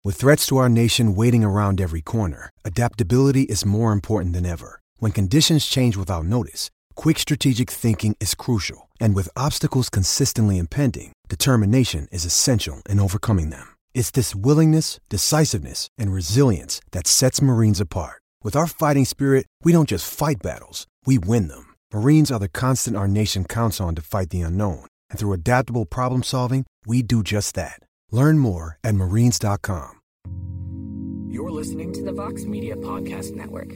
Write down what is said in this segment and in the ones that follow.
With threats to our nation waiting around every corner, adaptability is more important than ever. When conditions change without notice, quick strategic thinking is crucial. And with obstacles consistently impending, determination is essential in overcoming them. It's this willingness, decisiveness, and resilience that sets Marines apart. With our fighting spirit, we don't just fight battles, we win them. Marines are the constant our nation counts on to fight the unknown. And through adaptable problem solving, we do just that. Learn more at marines.com. You're listening to the Vox Media Podcast Network.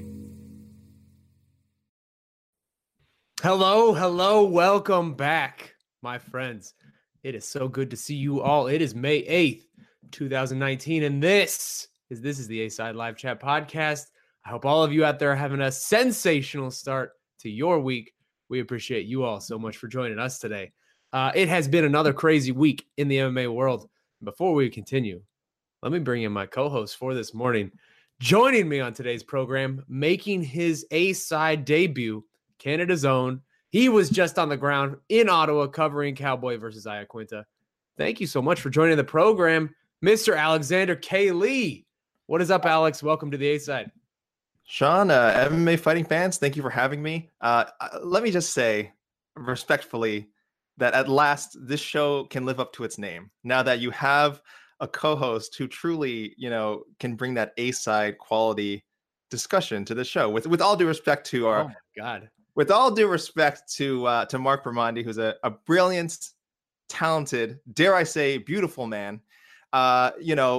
Hello. Welcome back, my friends. It is so good to see you all. It is May 8th, 2019, and this is the A-Side Live Chat Podcast. I hope all of you out there are having a sensational start to your week. We appreciate you all so much for joining us today. It has been another crazy week in the MMA world. Before we continue, let me bring in my co-host for this morning. Joining me on today's program, making his A-Side debut, Canada's own. He was just on the ground in Ottawa covering Cowboy versus Iaquinta. Thank you so much for joining the program, Mr. Alexander K. Lee. What is up, Alex? Welcome to the A-Side. Sean, MMA fighting fans, thank you for having me. Let me just say respectfully that at last this show can live up to its name. Now that you have a co-host who truly, can bring that A-side quality discussion to the show. With all due respect to our, oh my God, with all due respect to Mark Bermondi, who's a brilliant, talented, dare I say, beautiful man. I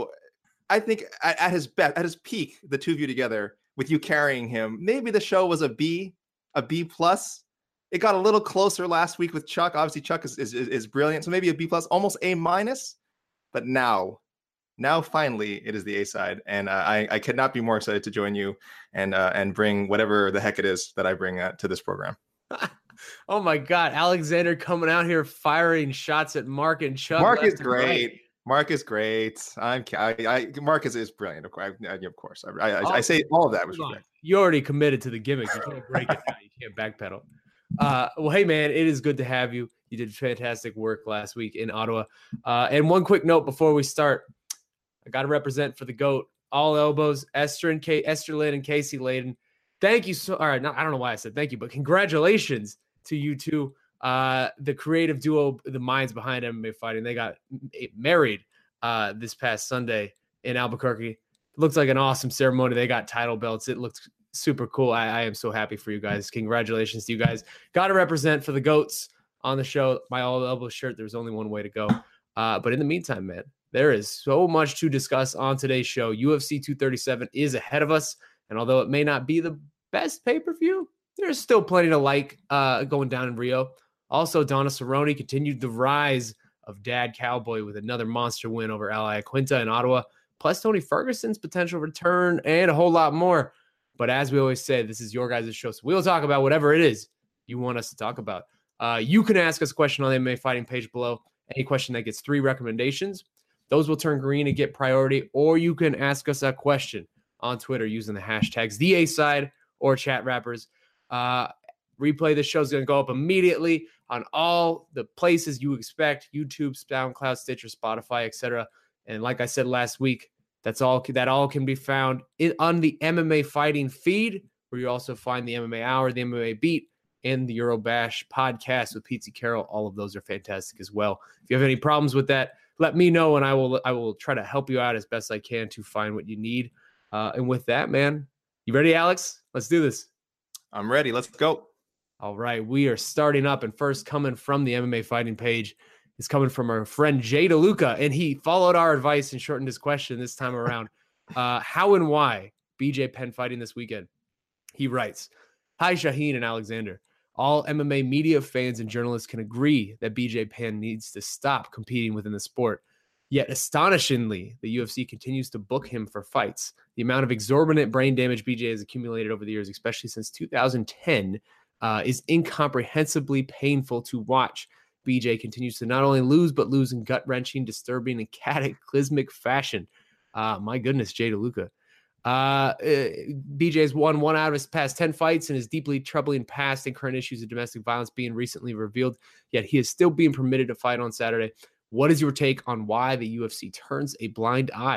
think at his best, at his peak, the two of you together, with you carrying him, maybe the show was a B plus. It got a little closer last week with Chuck. Obviously, Chuck is brilliant, so maybe a B plus, almost A minus. But now finally, it is the A side, and I could not be more excited to join you and bring whatever the heck it is that I bring to this program. Oh my God, Alexander coming out here firing shots at Mark and Chuck. Mark is great. Mark is great. Mark is brilliant. Of course, I say all of that with respect. You already committed to the gimmick. You can't break it now. You can't backpedal. Well, hey man, it is good to have you. You did fantastic work last week in Ottawa. And one quick note before we start, I got to represent for the GOAT, All Elbows, Esther Lynn and Casey Layden. Thank you so. All right, I don't know why I said thank you, but congratulations to you two, the creative duo, the minds behind MMA fighting. They got married this past Sunday in Albuquerque. It looks like an awesome ceremony. They got title belts. It looks super cool. I am so happy for you guys. Congratulations to you guys. Got to represent for the GOATs on the show. My All Elbow shirt. There's only one way to go. But in the meantime, man, there is so much to discuss on today's show. UFC 237 is ahead of us. And although it may not be the best pay-per-view, there's still plenty to like going down in Rio. Also, Donna Cerrone continued the rise of Dad Cowboy with another monster win over Al Iaquinta in Ottawa, plus Tony Ferguson's potential return and a whole lot more. But as we always say, this is your guys' show, so we'll talk about whatever it is you want us to talk about. You can ask us a question on the MMA Fighting page below. Any question that gets 3 recommendations, those will turn green and get priority. Or you can ask us a question on Twitter using the hashtags The A-Side or Chat Rappers. Replay the show is going to go up immediately on all the places you expect: YouTube, SoundCloud, Stitcher, Spotify, etc. And like I said last week, that all can be found on the MMA Fighting feed, where you also find the MMA Hour, the MMA Beat, and the Eurobash podcast with Pete Carroll. All of those are fantastic as well. If you have any problems with that, let me know, and I will try to help you out as best I can to find what you need. And with that, man, you ready, Alex? Let's do this. I'm ready. Let's go. All right, we are starting up, and first coming from the MMA Fighting page is coming from our friend Jay DeLuca, and he followed our advice and shortened his question this time around. How and why BJ Penn fighting this weekend? He writes, "Hi, Shaheen and Alexander. All MMA media fans and journalists can agree that BJ Penn needs to stop competing within the sport. Yet, astonishingly, the UFC continues to book him for fights. The amount of exorbitant brain damage BJ has accumulated over the years, especially since 2010, is incomprehensibly painful to watch. BJ continues to not only lose, but lose in gut-wrenching, disturbing, and cataclysmic fashion." My goodness, Jay DeLuca. BJ's won 1 out of his past 10 fights, and his deeply troubling past and current issues of domestic violence being recently revealed, yet he is still being permitted to fight on Saturday. What is your take on why the UFC turns a blind eye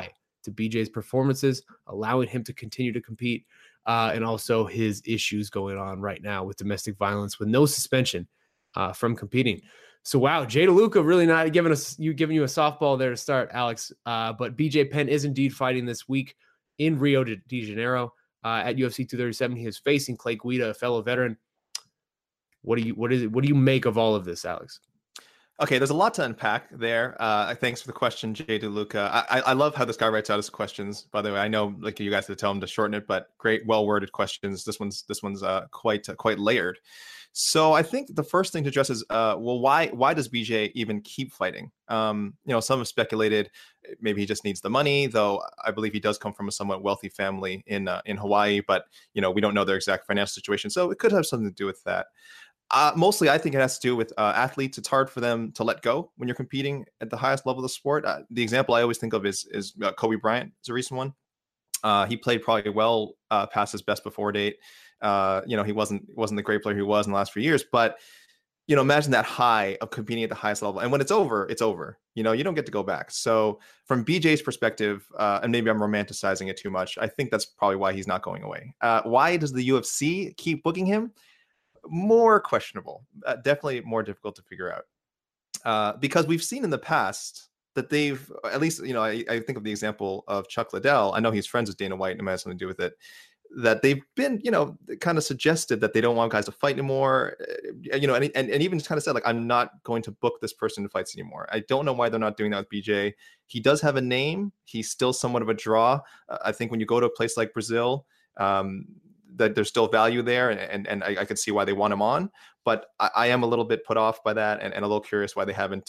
to BJ's performances, allowing him to continue to compete, and also his issues going on right now with domestic violence with no suspension from competing. So, wow, Jay DeLuca really not giving you a softball there to start, Alex. But BJ Penn is indeed fighting this week in Rio de Janeiro at UFC 237. He is facing Clay Guida, a fellow veteran. What do you make of all of this, Alex? Okay, there's a lot to unpack there. Thanks for the question, Jay DeLuca. I love how this guy writes out his questions. By the way, I know like you guys had to tell him to shorten it, but great, well-worded questions. This one's quite layered. So I think the first thing to address is, well, why does BJ even keep fighting? Some have speculated maybe he just needs the money, though I believe he does come from a somewhat wealthy family in Hawaii, but we don't know their exact financial situation, so it could have something to do with that. Mostly, I think it has to do with athletes. It's hard for them to let go when you're competing at the highest level of the sport. The example I always think of is Kobe Bryant is a recent one. He played probably well past his best before date. He wasn't the great player he was in the last few years, but imagine that high of competing at the highest level, and when it's over, it's over. You don't get to go back. So from BJ's perspective, and maybe I'm romanticizing it too much, I think that's probably why he's not going away. Why does the UFC keep booking him? More questionable, definitely more difficult to figure out, because we've seen in the past that they've, at least, I think of the example of Chuck Liddell. I know he's friends with Dana White and it might have something to do with it, that they've been, kind of suggested that they don't want guys to fight anymore, and even kind of said, like, I'm not going to book this person in fights anymore. I don't know why they're not doing that with BJ. He does have a name. He's still somewhat of a draw. I think when you go to a place like Brazil, that there's still value there, and I could see why they want him on, but I am a little bit put off by that, and a little curious why they haven't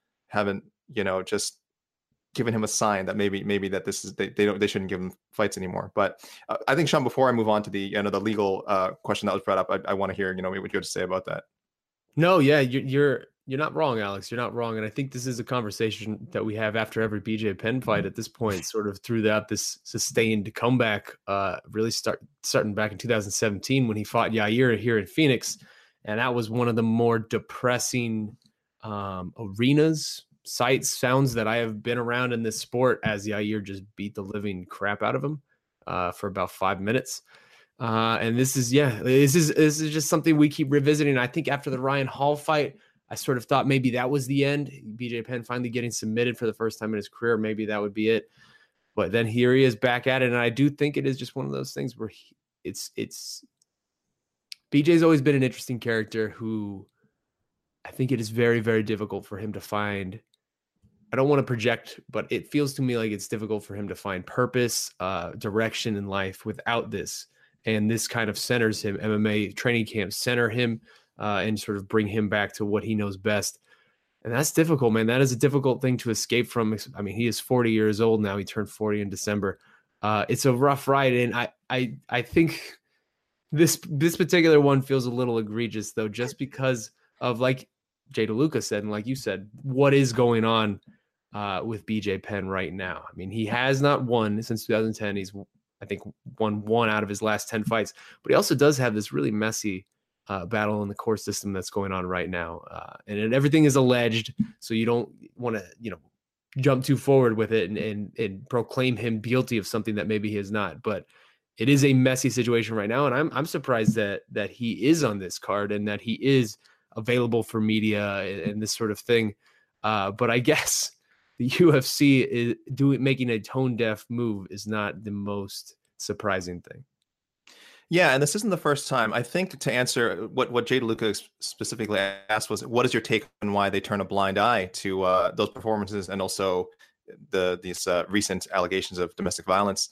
just given him a sign that maybe that this is they shouldn't give him fights anymore. But I think, Sean, before I move on to the the legal question that was brought up, I want to hear what you have to say about that. No, yeah, you're not wrong, Alex. You're not wrong, and I think this is a conversation that we have after every BJ Penn fight at this point, sort of throughout this sustained comeback. Really starting back in 2017 when he fought Yair here in Phoenix, and that was one of the more depressing sounds that I have been around in this sport, as Yair just beat the living crap out of him for about 5 minutes. And this is just something we keep revisiting. I think after the Ryan Hall fight, I sort of thought maybe that was the end. BJ Penn finally getting submitted for the first time in his career. Maybe that would be it. But then here he is back at it. And I do think it is just one of those things where BJ's always been an interesting character who I think it is very, very difficult for him to find. I don't want to project, but it feels to me like it's difficult for him to find purpose, direction in life without this. And this kind of centers him. MMA training camps center him and sort of bring him back to what he knows best. And that's difficult, man. That is a difficult thing to escape from. I mean, he is 40 years old now. He turned 40 in December. It's a rough ride. And I think this particular one feels a little egregious, though, just because of, like Jay DeLuca said, and like you said, what is going on with BJ Penn right now. I mean, he has not won since 2010. He's, I think, won 1 out of his last 10 fights, but he also does have this really messy battle in the court system that's going on right now. And everything is alleged, so you don't want to, jump too forward with it and proclaim him guilty of something that maybe he is not. But it is a messy situation right now, and I'm surprised that he is on this card and that he is available for media and this sort of thing. But I guess the UFC is making a tone deaf move is not the most surprising thing. Yeah, and this isn't the first time. I think to answer what Jay DeLuca specifically asked was, what is your take on why they turn a blind eye to those performances and also these recent allegations of domestic violence?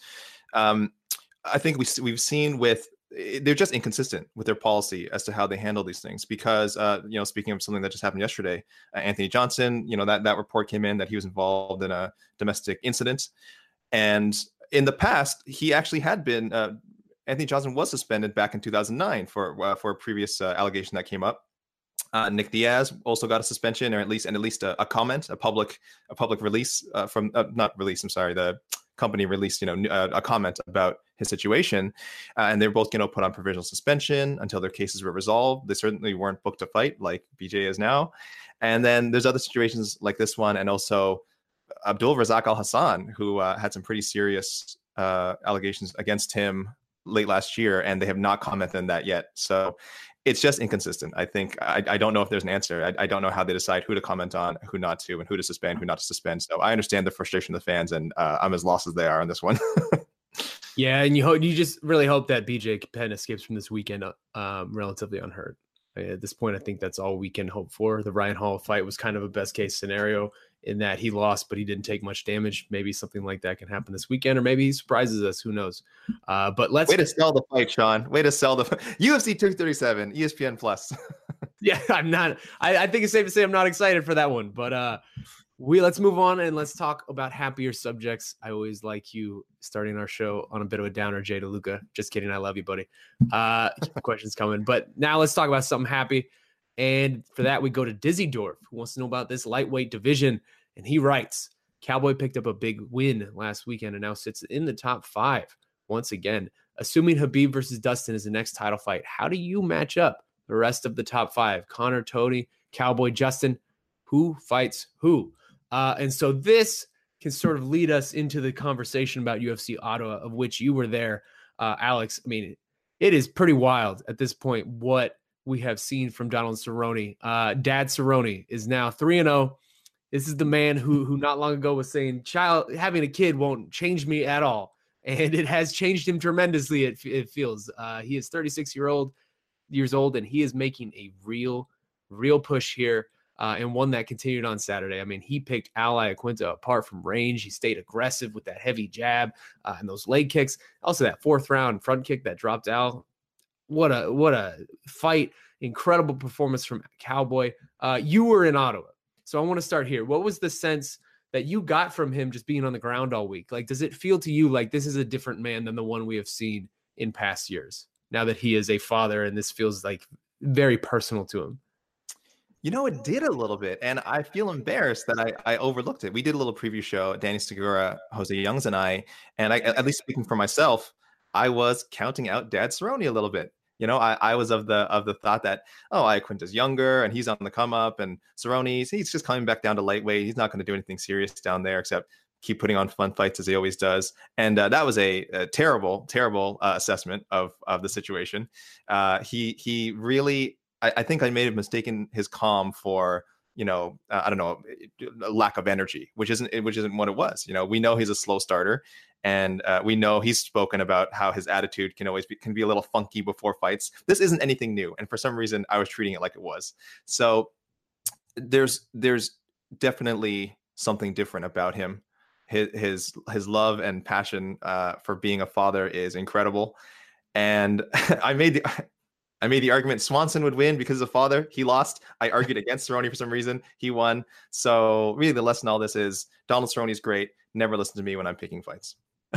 I think we've seen they're just inconsistent with their policy as to how they handle these things. Because speaking of something that just happened yesterday, Anthony Johnson, that report came in that he was involved in a domestic incident, and in the past he actually had been. Anthony Johnson was suspended back in 2009 for a previous allegation that came up. Nick Diaz also got a suspension, or at least a comment, a public release from not release. I'm sorry, the company released a comment about his situation, and they were both put on provisional suspension until their cases were resolved. They certainly weren't booked to fight like BJ is now. And then there's other situations like this one, and also Abdul Razak Al Hassan, who had some pretty serious allegations against him late last year, and they have not commented on that yet. So it's just inconsistent. I think I don't know if there's an answer. I don't know how they decide who to comment on, who not to, and who to suspend, who not to suspend. So I understand the frustration of the fans, and I'm as lost as they are on this one. Yeah, and you just really hope that BJ Penn escapes from this weekend relatively unhurt. At this point, I think that's all we can hope for. The Ryan Hall fight was kind of a best case scenario in that he lost, but he didn't take much damage. Maybe something like that can happen this weekend, or maybe he surprises us. Who knows? But let's way to sell the fight, Sean. Way to sell the UFC 237, ESPN Plus. Yeah, I'm not. I think it's safe to say I'm not excited for that one. But let's move on and let's talk about happier subjects. I always like you starting our show on a bit of a downer, Jay DeLuca. Just kidding. I love you, buddy. Keep the questions coming. But now let's talk about something happy. And for that, we go to Dizzy Dorf, who wants to know about this lightweight division. And he writes, Cowboy picked up a big win last weekend and now sits in the top 5 once again. Assuming Khabib versus Dustin is the next title fight, how do you match up the rest of the top 5? Connor, Tony, Cowboy, Justin, who fights who? And so this can sort of lead us into the conversation about UFC Ottawa, of which you were there, Alex. I mean, it is pretty wild at this point what we have seen from Donald Cerrone. Dad Cerrone is now 3-0. This is the man who not long ago was saying, having a kid won't change me at all. And it has changed him tremendously, it feels. He is 36 years old, and he is making a real push here. And one that continued on Saturday. I mean, he picked Al Iaquinta apart from range. He stayed aggressive with that heavy jab and those leg kicks. Also, that 4th round front kick that dropped Al. What a fight. Incredible performance from Cowboy. You were in Ottawa, so I want to start here. What was the sense that you got from him just being on the ground all week? Like, does it feel to you like this is a different man than the one we have seen in past years, now that he is a father and this feels like very personal to him? You know, it did a little bit, and I feel embarrassed that I overlooked it. We did a little preview show, Danny Segura, Jose Youngs, and I, at least speaking for myself, I was counting out Dad Cerrone a little bit. You know, I was of the thought that, Iaquinta's younger and he's on the come up, and Cerrone, he's just coming back down to lightweight. He's not going to do anything serious down there except keep putting on fun fights as he always does. And that was a terrible assessment of the situation. He really. I think I may have mistaken his calm for, I don't know, a lack of energy, which isn't what it was. You know, we know he's a slow starter, and we know he's spoken about how his attitude can be a little funky before fights. This isn't anything new, and for some reason, I was treating it like it was. So there's definitely something different about him. His love and passion for being a father is incredible, and I made the argument Swanson would win because of father. He lost. I argued against Cerrone for some reason. He won. So really the lesson in all this is Donald Cerrone is great. Never listen to me when I'm picking fights.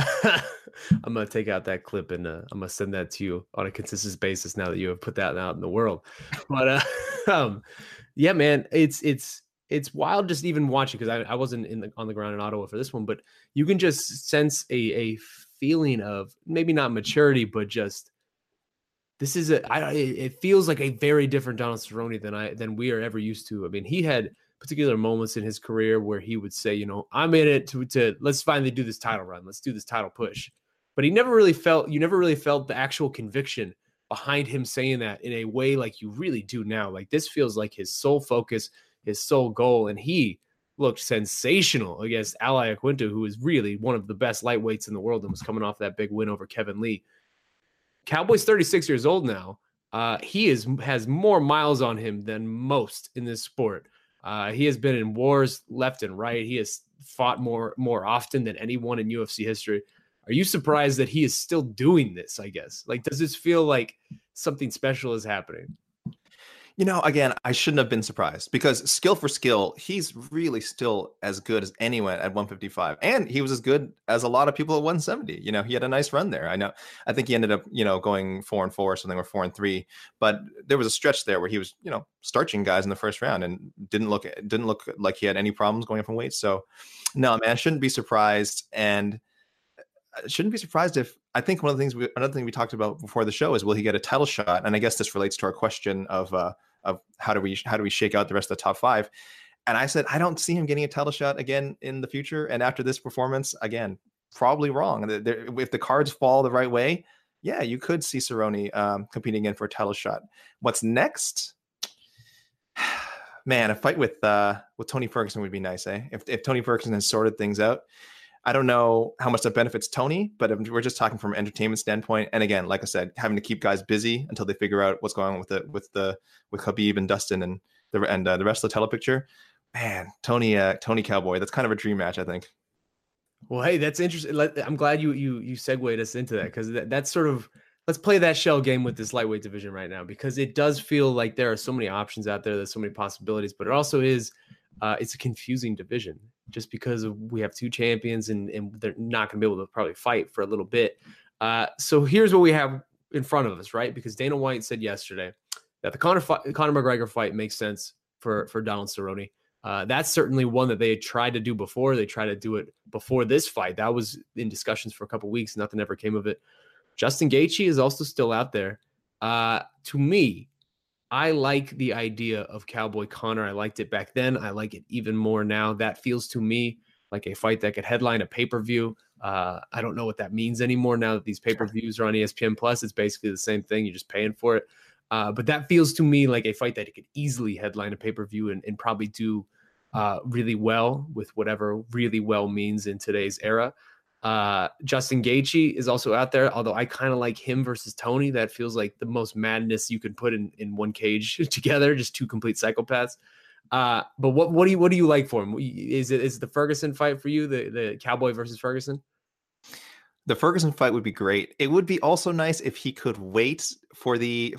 I'm going to take out that clip and I'm going to send that to you on a consistent basis now that you have put that out in the world. But yeah, man, it's wild just even watching, because I wasn't on the ground in Ottawa for this one, but you can just sense a feeling of maybe not maturity, but just this is it feels like a very different Donald Cerrone than we are ever used to. I mean, he had particular moments in his career where he would say, I'm in it to let's finally do this title run. Let's do this title push. But you never really felt the actual conviction behind him saying that in a way like you really do now. Like, this feels like his sole focus, his sole goal. And he looked sensational against Al Iaquinta, who is really one of the best lightweights in the world and was coming off that big win over Kevin Lee. Cowboy's 36 years old now. He has more miles on him than most in this sport. He has been in wars left and right. He has fought more often than anyone in UFC history. Are you surprised that he is still doing this, I guess? Like, does this feel like something special is happening? Again, I shouldn't have been surprised, because skill for skill, he's really still as good as anyone at 155. And he was as good as a lot of people at 170. He had a nice run there. I think he ended up, going 4-4 or something, or 4-3. But there was a stretch there where he was, starching guys in the first round and didn't look like he had any problems going up in weight. So no, man, I shouldn't be surprised. And I shouldn't be surprised if, I think another thing we talked about before the show is, will he get a title shot? And I guess this relates to our question of how do we shake out the rest of the top 5? And I said, I don't see him getting a title shot again in the future. And after this performance, again, probably wrong. If the cards fall the right way, yeah, you could see Cerrone competing again for a title shot. What's next? Man, a fight with Tony Ferguson would be nice, eh? If Tony Ferguson has sorted things out. I don't know how much that benefits Tony, but if we're just talking from an entertainment standpoint. And again, like I said, having to keep guys busy until they figure out what's going on with Khabib and Dustin and the rest of the title picture. Man, Tony Cowboy, that's kind of a dream match, I think. Well, hey, that's interesting. I'm glad you segued us into that, because that's sort of, let's play that shell game with this lightweight division right now, because it does feel like there are so many options out there. There's so many possibilities, but it also is, it's a confusing division just because we have two champions and they're not going to be able to probably fight for a little bit. So here's what we have in front of us, right? Because Dana White said yesterday that the Conor McGregor fight makes sense for Donald Cerrone. That's certainly one that they had tried to do before. They tried to do it before this fight. That was in discussions for a couple of weeks. Nothing ever came of it. Justin Gaethje is also still out there. To me, I like the idea of Cowboy Conor. I liked it back then. I like it even more now. That feels to me like a fight that could headline a pay-per-view. I don't know what that means anymore now that these pay-per-views are on ESPN Plus. It's basically the same thing. You're just paying for it. But that feels to me like a fight that could easily headline a pay-per-view and probably do really well, with whatever really well means in today's era. Justin Gaethje is also out there, although I kind of like him versus Tony. That feels like the most madness you could put in one cage together, just two complete psychopaths. But what do you like for him? Is the Ferguson fight for you, the Cowboy versus Ferguson? The Ferguson fight would be great. It would be also nice if he could wait for the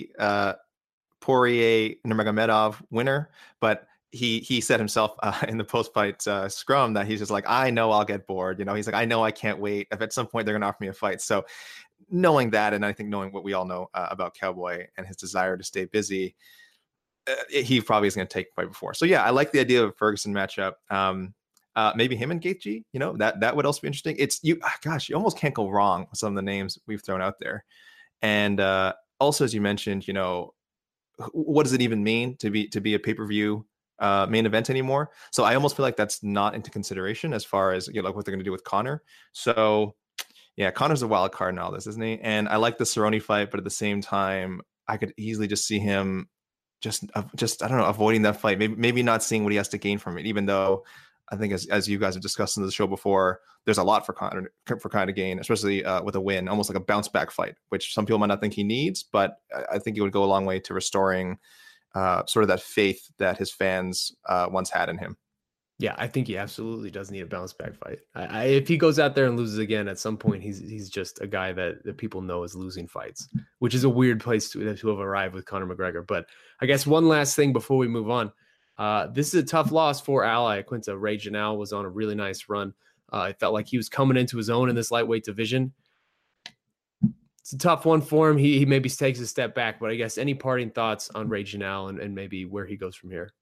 Poirier Nurmagomedov winner, but he said himself in the post-fight scrum that he's just like, I know I'll get bored. He's like, I know I can't wait. If at some point they're going to offer me a fight. So knowing that, and I think knowing what we all know about Cowboy and his desire to stay busy, he probably is going to take the fight before. So yeah, I like the idea of a Ferguson matchup. Maybe him and Gaethje, that would also be interesting. You almost can't go wrong with some of the names we've thrown out there. And also, as you mentioned, what does it even mean to be a pay-per-view main event anymore? So I almost feel like that's not into consideration as far as like what they're going to do with Conor. So yeah, Conor's a wild card in all this, isn't he? And I like the Cerrone fight, but at the same time, I could easily just see him just I don't know, avoiding that fight. Maybe not seeing what he has to gain from it, even though I think as you guys have discussed in the show before, there's a lot for Conor to gain, especially with a win, almost like a bounce back fight, which some people might not think he needs, but I think it would go a long way to restoring sort of that faith that his fans once had in him. Yeah, I think he absolutely does need a bounce back fight. If he goes out there and loses again, at some point he's just a guy that people know is losing fights, which is a weird place to have arrived with Conor McGregor. But I guess one last thing before we move on. This is a tough loss for Al Iaquinta. Ray Janelle was on a really nice run. It felt like he was coming into his own in this lightweight division. It's a tough one for him. He maybe takes a step back, but I guess any parting thoughts on Ray Janelle and maybe where he goes from here?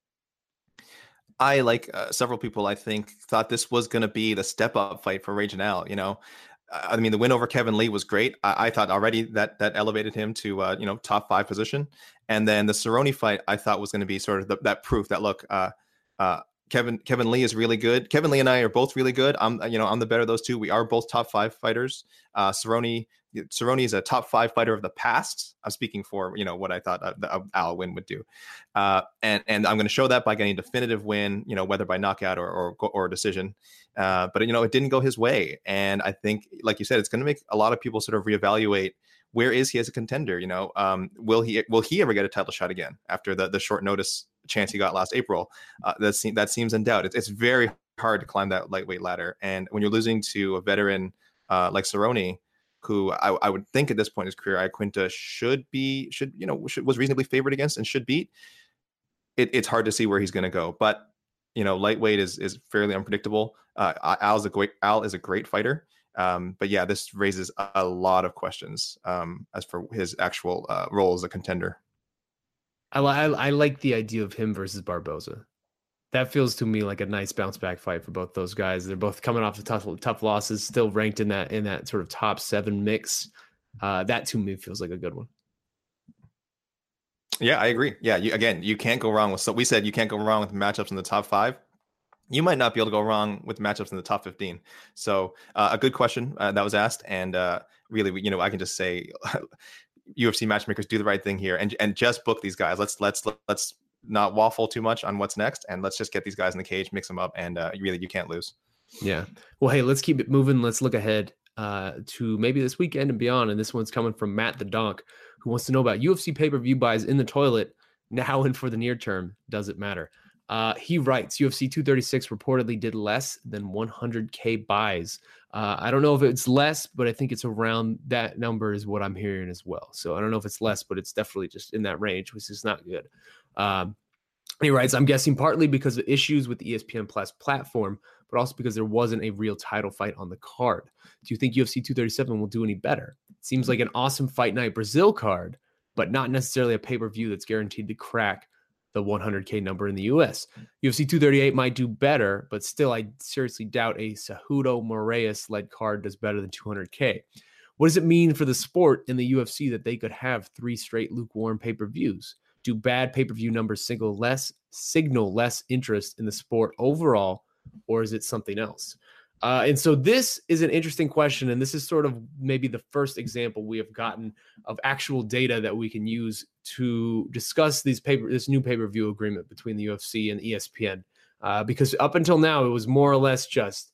I, like several people, I think, thought this was going to be the step-up fight for Ray Janelle. I mean, the win over Kevin Lee was great. I thought already that elevated him to, top 5 position. And then the Cerrone fight, I thought was going to be sort of that proof that, look, Kevin Lee is really good. Kevin Lee and I are both really good. I'm the better of those two. We are both top 5 fighters. Cerrone is a top 5 fighter of the past. I'm speaking for, what I thought Al win would do. And I'm going to show that by getting a definitive win, whether by knockout or decision. But it didn't go his way. And I think, like you said, it's going to make a lot of people sort of reevaluate, where is he as a contender? Will he ever get a title shot again after the short notice chance he got last April? That seems in doubt. It's very hard to climb that lightweight ladder. And when you're losing to a veteran like Cerrone, who I would think at this point in his career, Iaquinta was reasonably favored against and should beat, it's hard to see where he's going to go. But lightweight is fairly unpredictable. Al is a great fighter. But yeah, this raises a lot of questions as for his actual role as a contender. I like the idea of him versus Barboza. That feels to me like a nice bounce back fight for both those guys. They're both coming off the tough losses, still ranked in that sort of top 7 mix. That to me feels like a good one. Yeah, I agree. Yeah, you can't go wrong with. So we said you can't go wrong with matchups in the top 5. You might not be able to go wrong with matchups in the top 15. So a good question that was asked, and really, I can just say, UFC matchmakers, do the right thing here, and just book these guys. Let's not waffle too much on what's next, and let's just get these guys in the cage, mix them up, and really, you can't lose. Yeah. Well, hey, let's keep it moving. Let's look ahead to maybe this weekend and beyond. And this one's coming from Matt the Donk, who wants to know about UFC pay-per-view buys in the toilet now and for the near term. Does it matter? He writes, UFC 236 reportedly did less than 100K buys. I don't know if it's less, but I think it's around that number is what I'm hearing as well. So I don't know if it's less, but it's definitely just in that range, which is not good. He writes, I'm guessing partly because of issues with the ESPN Plus platform, but also because there wasn't a real title fight on the card. Do you think UFC 237 will do any better? It seems like an awesome Fight Night Brazil card, but not necessarily a pay-per-view that's guaranteed to crack the 100K number in the US. UFC 238 might do better, but still, I seriously doubt a Cejudo Moraes-led card does better than 200K. What does it mean for the sport in the UFC that they could have 3 straight lukewarm pay-per-views? Do bad pay-per-view numbers signal less interest in the sport overall, or is it something else? And so this is an interesting question, and this is sort of maybe the first example we have gotten of actual data that we can use to discuss this new pay-per-view agreement between the UFC and ESPN. Because up until now, it was more or less just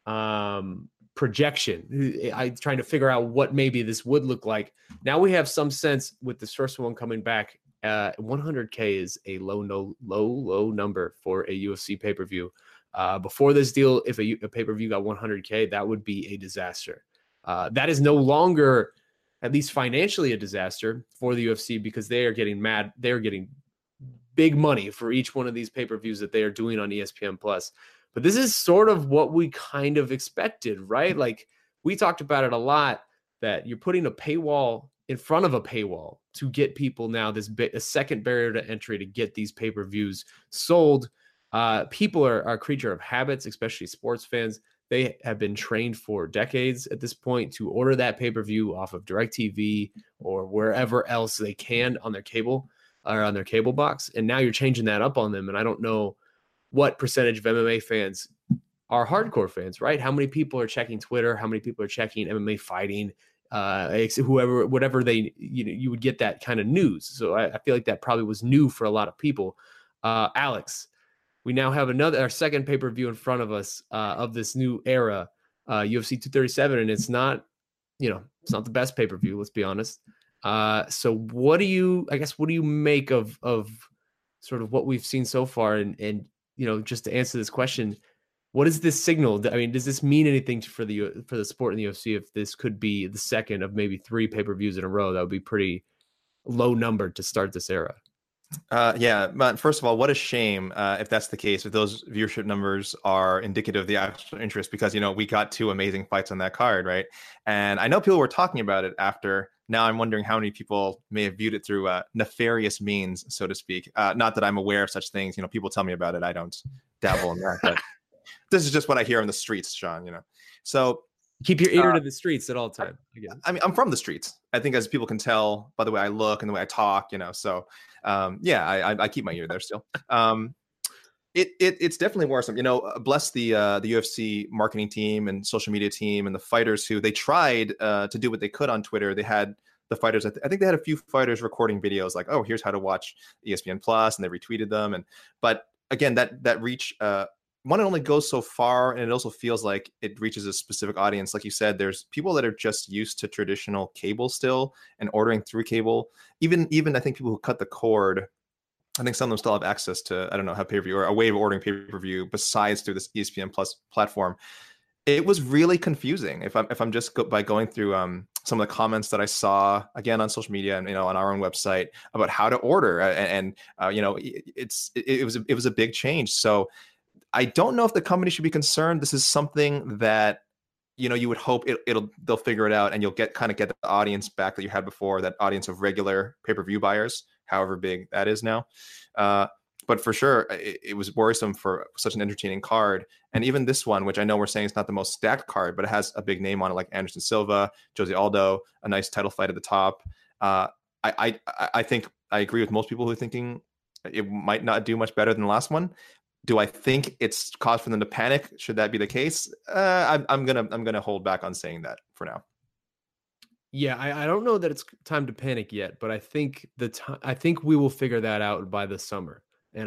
projection. I trying to figure out what maybe this would look like. Now we have some sense with this first one coming back. 100K is a low number for a UFC pay-per-view. Before this deal, if a pay-per-view got 100K, that would be a disaster. That is no longer, at least financially, a disaster for the UFC because they are getting mad. They're getting big money for each one of these pay-per-views that they are doing on ESPN Plus. But this is sort of what we kind of expected, right? Like we talked about it a lot, that you're putting a paywall in front of a paywall to get people now a second barrier to entry to get these pay-per-views sold. People are a creature of habits, especially sports fans. They have been trained for decades at this point to order that pay-per-view off of DirecTV or wherever else they can on their cable or on their cable box. And now you're changing that up on them. And I don't know what percentage of MMA fans are hardcore fans, right? How many people are checking Twitter? How many people are checking MMA fighting? Whatever you would get that kind of news. So I feel like that probably was new for a lot of people. Alex, we now have our second pay-per-view in front of us of this new era, UFC 237, and it's not the best pay-per-view, let's be honest. So what do you make of sort of what we've seen so far? And just to answer this question, what is this signal? I mean, does this mean anything for the sport in the UFC if this could be the second of maybe 3 pay-per-views in a row? That would be pretty low number to start this era. Yeah, but first of all, what a shame if that's the case, if those viewership numbers are indicative of the actual interest, because, we got 2 amazing fights on that card, right? And I know people were talking about it after. Now I'm wondering how many people may have viewed it through nefarious means, so to speak. Not that I'm aware of such things. People tell me about it. I don't dabble in that, but this is just what I hear on the streets, Sean, So keep your ear to the streets at all time. I mean, I'm from the streets. I think, as people can tell by the way I look and the way I talk, so I keep my ear there still. It's definitely worrisome. Bless the UFC marketing team and social media team and the fighters who they tried to do what they could on Twitter. They had the fighters. I think they had a few fighters recording videos like, oh, here's how to watch ESPN Plus, and they retweeted them. But again, that reach. One, it only goes so far, and it also feels like it reaches a specific audience. Like you said, there's people that are just used to traditional cable still and ordering through cable. Even I think people who cut the cord, I think some of them still have access to, I don't know, have pay-per-view or a way of ordering pay-per-view besides through this ESPN Plus platform. It was really confusing. If I'm just by going through some of the comments that I saw again on social media and on our own website about how to order, and it was a big change. So I don't know if the company should be concerned. This is something that, you would hope they'll figure it out, and you'll get the audience back that you had before, that audience of regular pay-per-view buyers, however big that is now. But for sure, it was worrisome for such an entertaining card. And even this one, which I know we're saying is not the most stacked card, but it has a big name on it, like Anderson Silva, Jose Aldo, a nice title fight at the top. I think I agree with most people who are thinking it might not do much better than the last one. Do I think it's cause for them to panic? Should that be the case? I'm gonna hold back on saying that for now. Yeah, I don't know that it's time to panic yet, but I think I think we will figure that out by the summer. And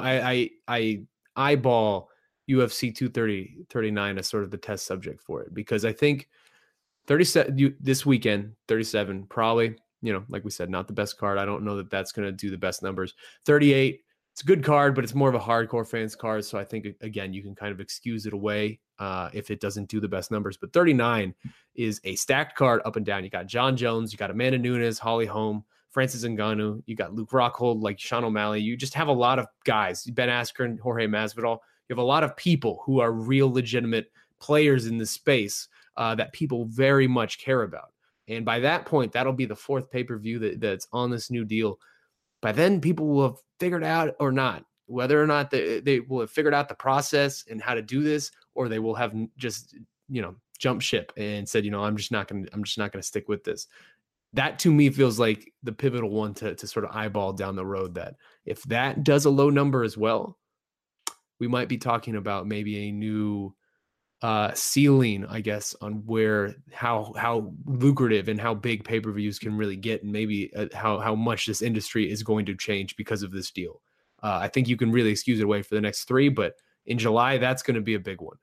I eyeball UFC 239 as sort of the test subject for it, because I think 37 this weekend, 37 probably, like we said, not the best card. I don't know that that's going to do the best numbers. 38, it's a good card, but it's more of a hardcore fans card. So I think, again, you can kind of excuse it away if it doesn't do the best numbers. But 39 is a stacked card up and down. You got John Jones, you got Amanda Nunes, Holly Holm, Francis Ngannou, you got Luke Rockhold, like Sean O'Malley. You just have a lot of guys, Ben Askren, Jorge Masvidal. You have a lot of people who are real legitimate players in this space that people very much care about. And by that point, that'll be the fourth pay-per-view that's on this new deal. By then, people will have figured out or not, whether or not they will have figured out the process and how to do this, or they will have just, jumped ship and said, I'm just not going to stick with this. That to me feels like the pivotal one to sort of eyeball down the road, that if that does a low number as well, we might be talking about maybe a new ceiling, I guess, on how lucrative and how big pay-per-views can really get, and maybe how much this industry is going to change because of this deal. I think you can really excuse it away for the next 3, but in July, that's going to be a big one.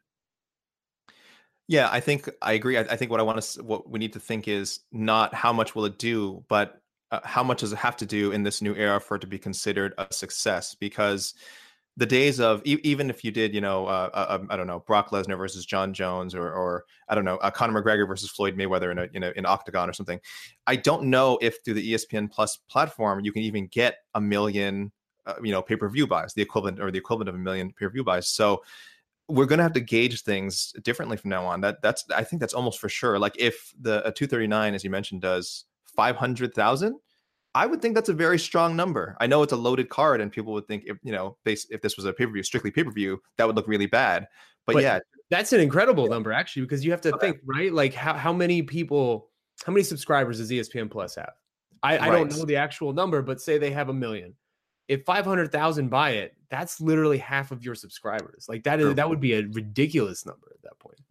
Yeah, I think I agree. I think what we need to think is not how much will it do, but how much does it have to do in this new era for it to be considered a success? Because the days of even if you did, I don't know, Brock Lesnar versus John Jones, or I don't know, Conor McGregor versus Floyd Mayweather in an octagon or something. I don't know if through the ESPN Plus platform you can even get 1 million, pay-per-view buys, the equivalent of 1 million pay-per-view buys. So we're going to have to gauge things differently from now on. I think that's almost for sure. Like if the 239, as you mentioned, does 500,000. I would think that's a very strong number. I know it's a loaded card, and people would think if this was a pay-per-view, strictly pay-per-view, that would look really bad. But yeah, that's an incredible number actually, because you have to think, right? Like how many subscribers does ESPN Plus have? I don't know the actual number, but say they have 1 million. If 500,000 buy it, that's literally half of your subscribers. Like that would be a ridiculous number at that point.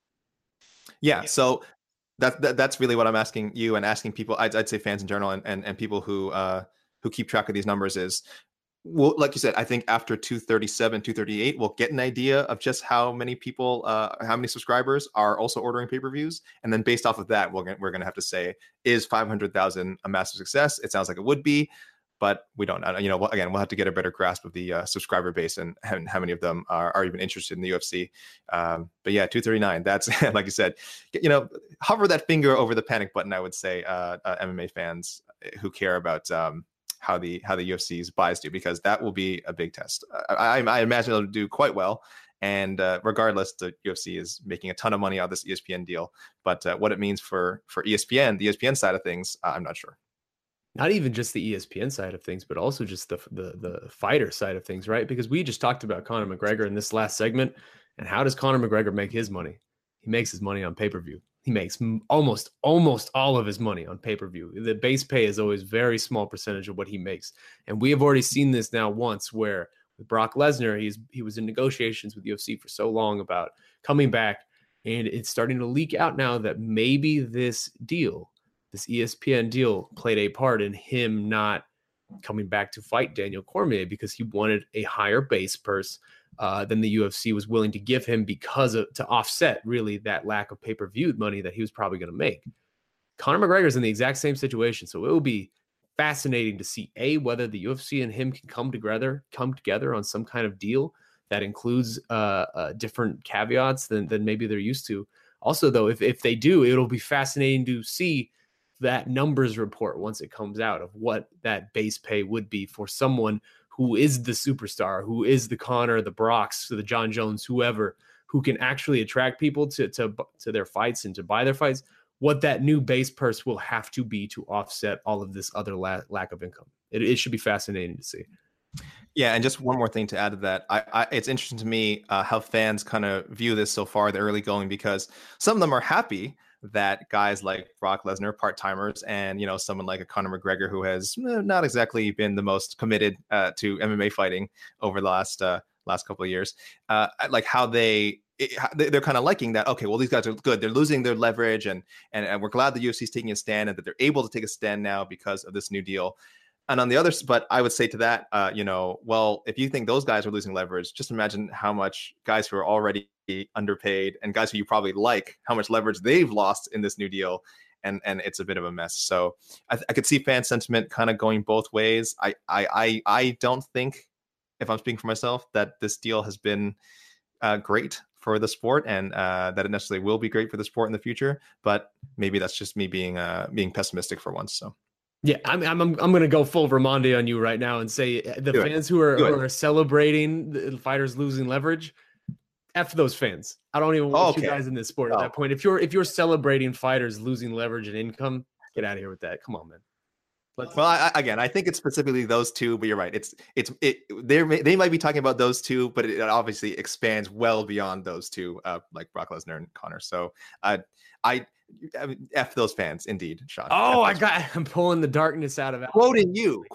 Yeah. So that's really what I'm asking you and asking people. I'd say fans in general and people who keep track of these numbers is, well, like you said, I think after 237, 238, we'll get an idea of just how many people, how many subscribers are also ordering pay-per-views. And then based off of that, we're going to have to say, is 500,000 a massive success? It sounds like it would be, but we don't. Again, we'll have to get a better grasp of the subscriber base and how many of them are even interested in the UFC. But yeah, 239. That's like you said. Hover that finger over the panic button. I would say MMA fans who care about how the UFC's buys do, because that will be a big test. I imagine it'll do quite well. And regardless, the UFC is making a ton of money out of this ESPN deal. But what it means for ESPN, the ESPN side of things, I'm not sure. Not even just the ESPN side of things, but also just the fighter side of things, right? Because we just talked about Conor McGregor in this last segment. And how does Conor McGregor make his money? He makes his money on pay-per-view. He makes almost all of his money on pay-per-view. The base pay is always a very small percentage of what he makes. And we have already seen this now once, where with Brock Lesnar, he was in negotiations with UFC for so long about coming back. And it's starting to leak out now that maybe this ESPN deal played a part in him not coming back to fight Daniel Cormier, because he wanted a higher base purse than the UFC was willing to give him, to offset really that lack of pay-per-view money that he was probably going to make. Conor McGregor is in the exact same situation. So it will be fascinating to see whether the UFC and him can come together on some kind of deal that includes different caveats than maybe they're used to. Also, though, if they do, it'll be fascinating to see that numbers report once it comes out of what that base pay would be for someone who is the superstar, who is the Conor, the Brocks, the John Jones, whoever, who can actually attract people to their fights and to buy their fights, what that new base purse will have to be to offset all of this other lack of income. It should be fascinating to see. Yeah, and just one more thing to add to that. It's interesting to me how fans kind of view this so far, the early going, because some of them are happy that guys like Brock Lesnar, part-timers, and someone like a Conor McGregor, who has not exactly been the most committed to MMA fighting over the last couple of years, like how they're kind of liking that. Okay, well, these guys are good. They're losing their leverage, and we're glad the UFC is taking a stand and that they're able to take a stand now because of this new deal. And on the other, but I would say to that, well, if you think those guys are losing leverage, just imagine how much guys who are already underpaid and guys who you probably like, how much leverage they've lost in this new deal. And it's a bit of a mess. So I could see fan sentiment kind of going both ways. I don't think, if I'm speaking for myself, that this deal has been great for the sport, and that it necessarily will be great for the sport in the future. But maybe that's just me being pessimistic for once. So. Yeah, I'm going to go full Ramondi on you right now and say the fans who are celebrating the fighters losing leverage, F those fans. I don't even want you guys in this sport at that point. If you're celebrating fighters losing leverage and income, get out of here with that. Come on, man. I think it's specifically those two, but you're right. They might be talking about those two, but it obviously expands well beyond those two, like Brock Lesnar and Conor. So I mean, F those fans, indeed, Sean. I'm pulling the darkness out of it. Quoting you.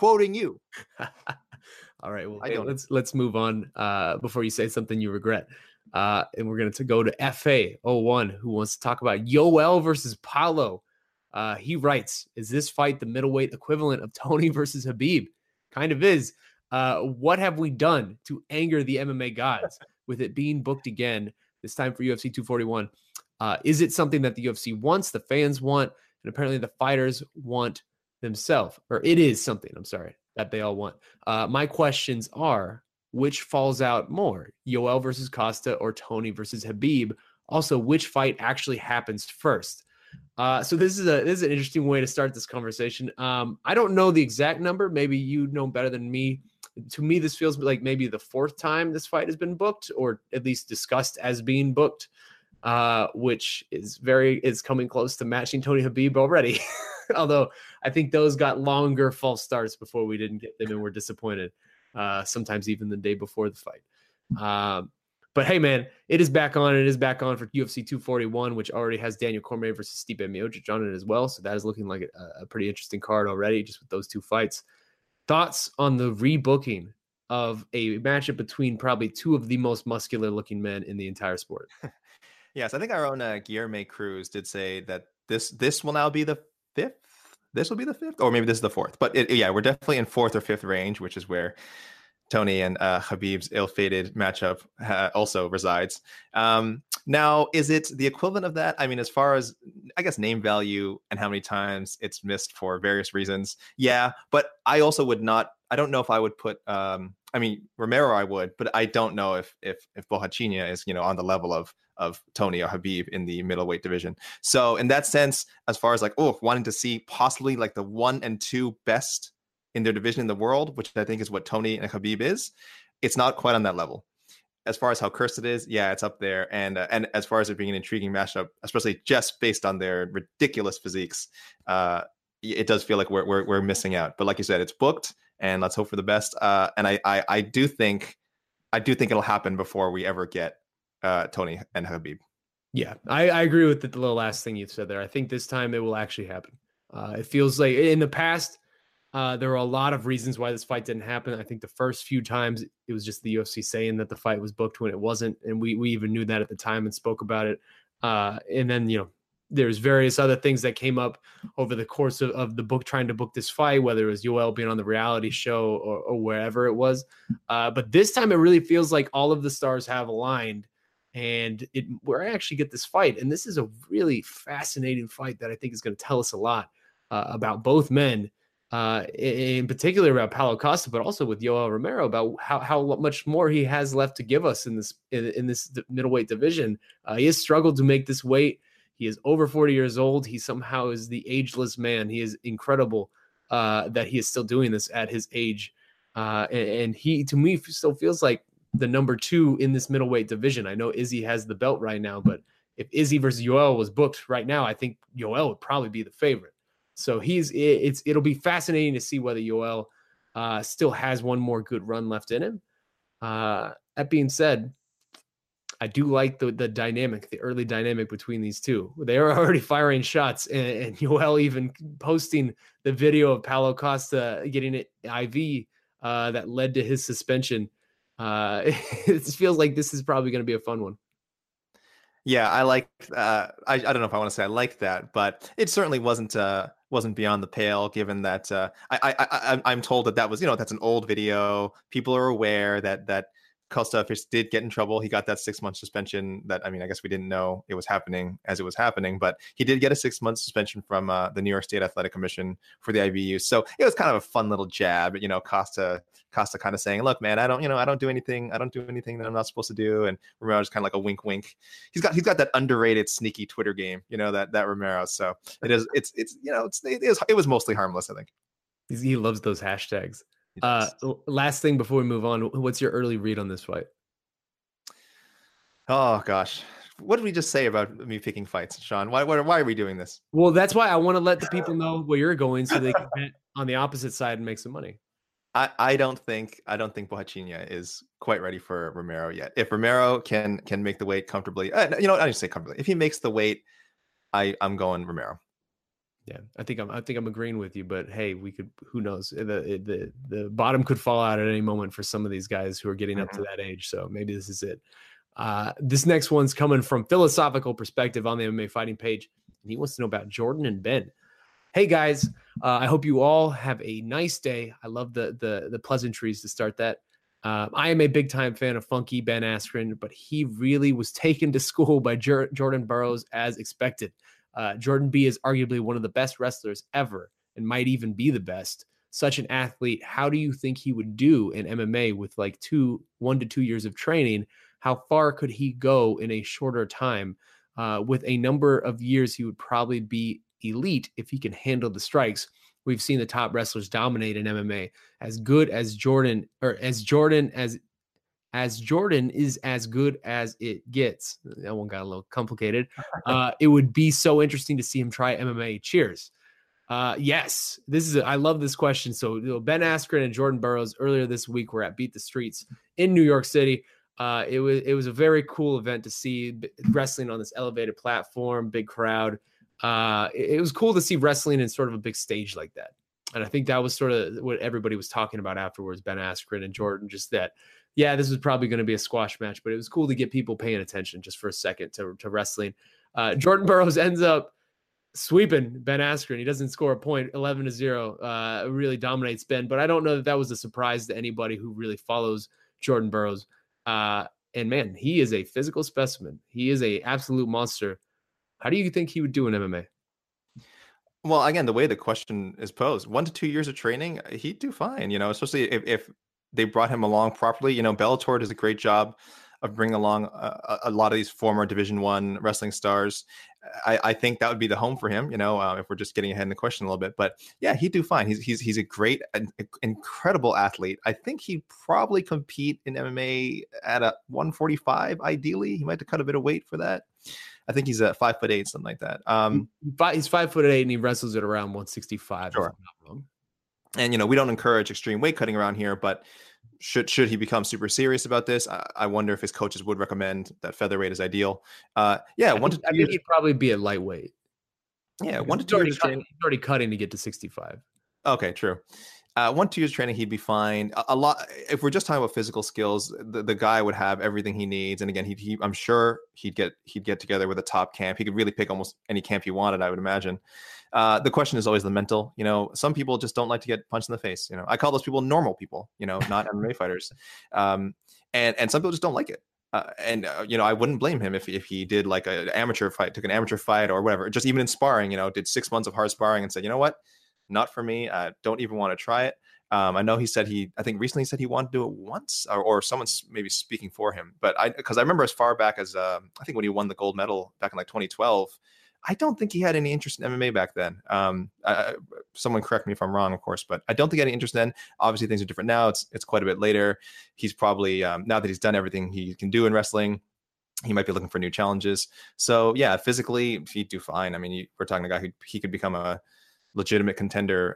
All right, well, let's move on before you say something you regret. And we're going to go to FA01, who wants to talk about Yoel versus Paulo. He writes, is this fight the middleweight equivalent of Tony versus Khabib? Kind of is. What have we done to anger the MMA gods with it being booked again, this time for UFC 241? Is it something that the UFC wants, the fans want, and apparently the fighters want themselves? Or it is something, that they all want. My questions are, which falls out more, Yoel versus Costa or Tony versus Khabib? Also, which fight actually happens first? So this is an interesting way to start this conversation. I don't know the exact number. Maybe you know better than me. To me, this feels like maybe the fourth time this fight has been booked, or at least discussed as being booked. Which is coming close to matching Tony Khabib already. Although I think those got longer false starts before we didn't get them and were disappointed. Sometimes even the day before the fight. But hey, man, it is back on. It is back on for UFC 241, which already has Daniel Cormier versus Stipe Miocic on it as well. So that is looking like a pretty interesting card already, just with those two fights. Thoughts on the rebooking of a matchup between probably two of the most muscular-looking men in the entire sport? Yes, I think our own Guilherme Cruz did say that this will now be the fifth. This will be the fifth, or maybe this is the fourth. But we're definitely in fourth or fifth range, which is where Tony and Khabib's ill-fated matchup also resides. Now, is it the equivalent of that? I mean, as far as, I guess, name value and how many times it's missed for various reasons. Yeah, but I also would not. I don't know if I would put. I mean, Romero, I would, but I don't know if Borrachinha is on the level of Tony or Khabib in the middleweight division. So in that sense, as far as wanting to see possibly like the 1 and 2 best in their division in the world, which I think is what Tony and Khabib is, it's not quite on that level. As far as how cursed it is, yeah, it's up there. And as far as it being an intriguing matchup, especially just based on their ridiculous physiques, it does feel like we're missing out. But like you said, it's booked, and let's hope for the best. And I do think it'll happen before we ever get Tony and Khabib. Yeah, I agree with the little last thing you said there. I think this time it will actually happen. It feels like in the past, there were a lot of reasons why this fight didn't happen. I think the first few times it was just the UFC saying that the fight was booked when it wasn't. And we even knew that at the time and spoke about it. And then, there's various other things that came up over the course of the book, trying to book this fight, whether it was Yoel being on the reality show or wherever it was. But this time it really feels like all of the stars have aligned, and we're actually get this fight. And this is a really fascinating fight that I think is going to tell us a lot about both men, in particular about Paulo Costa, but also with Yoel Romero, about how much more he has left to give us in this middleweight division. He has struggled to make this weight. He is over 40 years old. He somehow is the ageless man. He is incredible that he is still doing this at his age. And he, to me, still feels like the number 2 in this middleweight division. I know Izzy has the belt right now, but if Izzy versus Yoel was booked right now, I think Yoel would probably be the favorite. So it'll be fascinating to see whether Yoel still has one more good run left in him. That being said, I do like the dynamic, the early dynamic between these two. They are already firing shots, and Yoel even posting the video of Paulo Costa getting an IV that led to his suspension. It feels like this is probably going to be a fun one. Yeah, I like. I don't know if I want to say I like that, but it certainly wasn't beyond the pale. Given that I'm told that was, that's an old video. People are aware that Costa did get in trouble. He got that 6-month suspension. That, I mean, I guess we didn't know it was happening as it was happening, but he did get a 6-month suspension from the New York State Athletic Commission for the IV use. So it was kind of a fun little jab. Costa kind of saying, "Look, man, I don't do anything. I don't do anything that I'm not supposed to do." And Romero just kind of like a wink, wink. He's got that underrated sneaky Twitter game, that Romero. So it was mostly harmless, I think. He loves those hashtags. Last thing before we move on, what's your early read on this fight? Oh gosh, what did we just say about me picking fights, Sean? Why are we doing this? Well, that's why I want to let the people know where you're going so they can bet on the opposite side and make some money. I don't think Borrachinha is quite ready for Romero yet. If Romero can make the weight comfortably, I didn't say comfortably. If he makes the weight, I'm going Romero. Yeah, I think I'm agreeing with you, but hey, who knows? The bottom could fall out at any moment for some of these guys who are getting up to that age. So maybe this is it. This next one's coming from Philosophical Perspective on the MMA Fighting page, and he wants to know about Jordan and Ben. Hey guys, I hope you all have a nice day. I love the pleasantries to start that. I am a big time fan of Funky Ben Askren, but he really was taken to school by Jordan Burroughs as expected. Jordan B is arguably one of the best wrestlers ever and might even be the best. Such an athlete, how do you think he would do in MMA with like 1 to 2 years of training? How far could he go in a shorter time? With a number of years, he would probably be elite if he can handle the strikes. We've seen the top wrestlers dominate in MMA. As good as Jordan, or as Jordan is as good as it gets. That one got a little complicated. It would be so interesting to see him try MMA. Cheers. Yes, I love this question. So Ben Askren and Jordan Burroughs earlier this week were at Beat the Streets in New York City. It was a very cool event to see wrestling on this elevated platform, big crowd. It was cool to see wrestling in sort of a big stage like that. And I think that was sort of what everybody was talking about afterwards, Ben Askren and Jordan, just that, yeah, this was probably going to be a squash match, but it was cool to get people paying attention just for a second to wrestling. Jordan Burroughs ends up sweeping Ben Askren. He doesn't score a point, 11-0, really dominates Ben, but I don't know that was a surprise to anybody who really follows Jordan Burroughs. And man, he is a physical specimen. He is a absolute monster. How do you think he would do in MMA? Well, again, the way the question is posed, 1 to 2 years of training, he'd do fine, especially if they brought him along properly. Bellator does a great job of bringing along a lot of these former Division I wrestling stars. I think that would be the home for him, if we're just getting ahead in the question a little bit. But yeah, he'd do fine. He's a great, incredible athlete. I think he'd probably compete in MMA at a 145. Ideally, he might have to cut a bit of weight for that. I think he's at 5'8", something like that. He's 5'8", and he wrestles at around 165. Sure. If I'm not wrong. And we don't encourage extreme weight cutting around here, but should he become super serious about this, I wonder if his coaches would recommend that featherweight is ideal. I think he'd probably be a lightweight. Yeah, 1 to 2 years training. He's already cutting to get to 65. Okay, true. 1 to 2 years training, he'd be fine. A lot. If we're just talking about physical skills, the guy would have everything he needs. And again, I'm sure he'd get together with a top camp. He could really pick almost any camp he wanted, I would imagine. The question is always the mental. Some people just don't like to get punched in the face. I call those people normal people. Not MMA fighters. And some people just don't like it. I wouldn't blame him if he did like an amateur fight, took an amateur fight or whatever. Just even in sparring, did 6 months of hard sparring and said, you know what? Not for me. Don't even want to try it. I know he said I think recently said he wanted to do it once, or someone's maybe speaking for him. But because I remember as far back as I think when he won the gold medal back in like 2012, I don't think he had any interest in MMA back then. Someone correct me if I'm wrong, of course, but I don't think he had any interest then. Obviously, things are different now. It's quite a bit later. He's probably now that he's done everything he can do in wrestling, he might be looking for new challenges. So yeah, physically he'd do fine. I mean, we're talking a guy who he could become a legitimate contender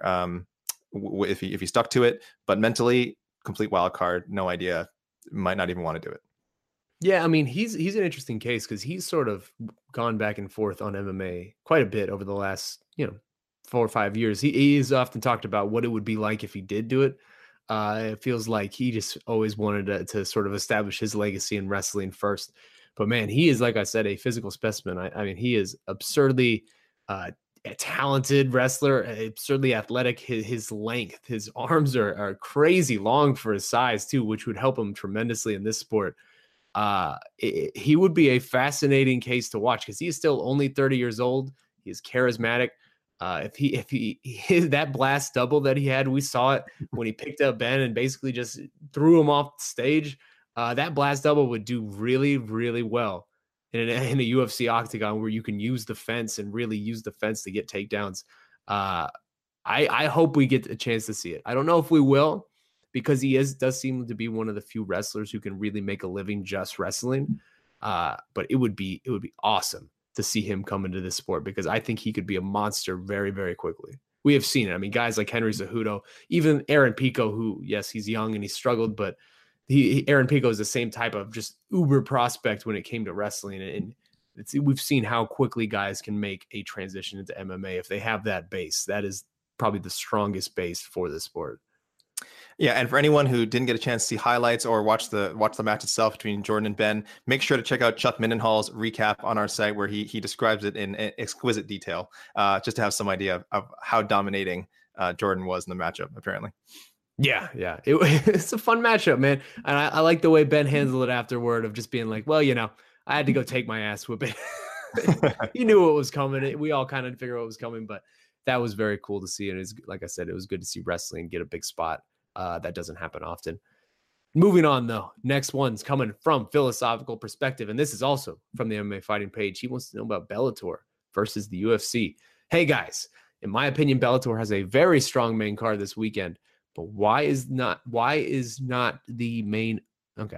if he stuck to it, but mentally, complete wild card. No idea. Might not even want to do it. Yeah, I mean, he's an interesting case because he's sort of gone back and forth on MMA quite a bit over the last, 4 or 5 years. He is often talked about what it would be like if he did do it. It feels like he just always wanted to sort of establish his legacy in wrestling first. But man, he is, like I said, a physical specimen. I mean, he is absurdly a talented wrestler, absurdly athletic. His length, his arms are crazy long for his size too, which would help him tremendously in this sport. He would be a fascinating case to watch because he is still only 30 years old. He is charismatic. If he that blast double that he had, we saw it when he picked up Ben and basically just threw him off the stage. That blast double would do really, really well in a UFC octagon where you can use the fence and really use the fence to get takedowns. I hope we get a chance to see it. I don't know if we will, because he does seem to be one of the few wrestlers who can really make a living just wrestling. But it would be awesome to see him come into this sport because I think he could be a monster very, very quickly. We have seen it. I mean, guys like Henry Cejudo, even Aaron Pico, who, yes, he's young and he struggled, but Aaron Pico is the same type of just uber prospect when it came to wrestling. And we've seen how quickly guys can make a transition into MMA if they have that base. That is probably the strongest base for this sport. Yeah, and for anyone who didn't get a chance to see highlights or watch the match itself between Jordan and Ben, make sure to check out Chuck Mindenhall's recap on our site where he describes it in exquisite detail, just to have some idea of how dominating Jordan was in the matchup, apparently. Yeah. It's a fun matchup, man. And I like the way Ben handled it afterward of just being like, well, I had to go take my ass whooping. He knew what was coming. We all kind of figured what was coming, but that was very cool to see. And it's, like I said, it was good to see wrestling get a big spot. That doesn't happen often. Moving on, though, next one's coming from Philosophical Perspective, and this is also from the MMA Fighting page. He wants to know about Bellator versus the UFC. Hey, guys, in my opinion, Bellator has a very strong main card this weekend, but why is not the main? Okay,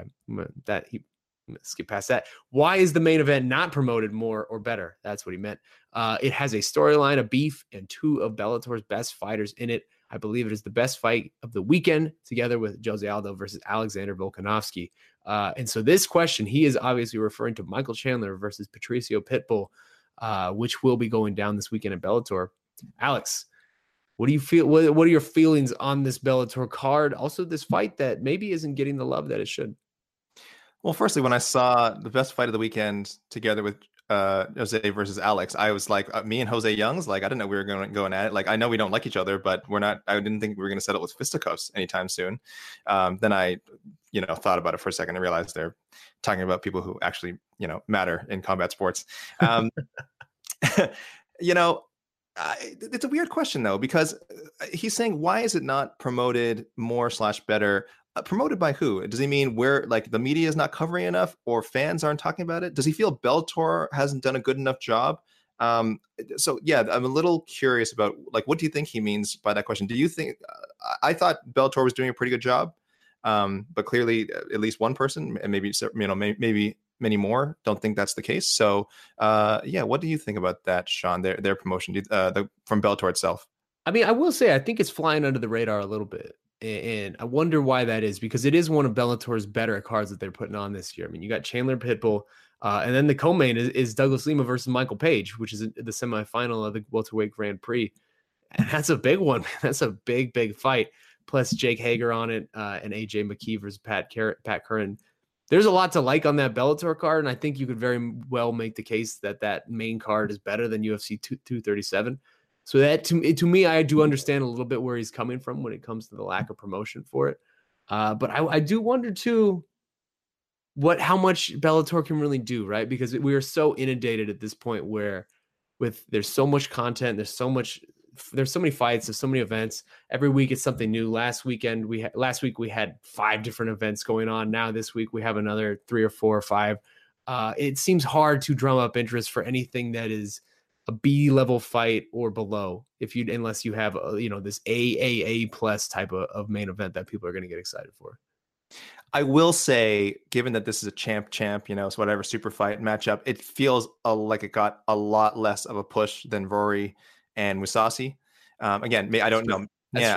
skip past that. Why is the main event not promoted more or better? That's what he meant. It has a storyline, a beef, and two of Bellator's best fighters in it. I believe it is the best fight of the weekend, together with Jose Aldo versus Alexander Volkanovski. And so this question, he is obviously referring to Michael Chandler versus Patricio Pitbull, which will be going down this weekend at Bellator. Alex, what do you feel? What are your feelings on this Bellator card? Also, this fight that maybe isn't getting the love that it should. Well, firstly, when I saw the best fight of the weekend together with Jose versus Alex, I was like, me and Jose Young's, like, I didn't know we were going at it. Like, I know we don't like each other, but I didn't think we were going to settle with fisticuffs anytime soon. Then I, thought about it for a second and realized they're talking about people who actually, matter in combat sports. It's a weird question, though, because he's saying, why is it not promoted more / better? Promoted by who? Does he mean where, like, the media is not covering enough or fans aren't talking about it? Does he feel Bellator hasn't done a good enough job? So yeah, I'm a little curious about, like, what do you think he means by that question? Do you think, I thought Bellator was doing a pretty good job, but clearly at least one person, and maybe many more, don't think that's the case. So yeah, what do you think about that, Sean, their promotion from Bellator itself? I mean, I will say, I think it's flying under the radar a little bit. And I wonder why that is, because it is one of Bellator's better cards that they're putting on this year. I mean, you got Chandler Pitbull, and then the co-main is Douglas Lima versus Michael Page, which is the semifinal of the welterweight Grand Prix. And that's a big one. That's a big, big fight. Plus Jake Hager on it, and AJ McKee versus Pat Curran. There's a lot to like on that Bellator card, and I think you could very well make the case that main card is better than UFC 237. So that to me, I do understand a little bit where he's coming from when it comes to the lack of promotion for it. But I do wonder too, how much Bellator can really do, right? Because we are so inundated at this point where there's so much content, there's so many fights, there's so many events. Every week it's something new. Last week we had 5 different events going on. Now this week we have another 3 or 4 or 5. It seems hard to drum up interest for anything that is a B level fight or below, unless you have this AAA plus type of main event that people are going to get excited for. I will say, given that this is a champ, so whatever super fight matchup, it feels like it got a lot less of a push than Rory and Mousasi. Again, I don't know. Yeah,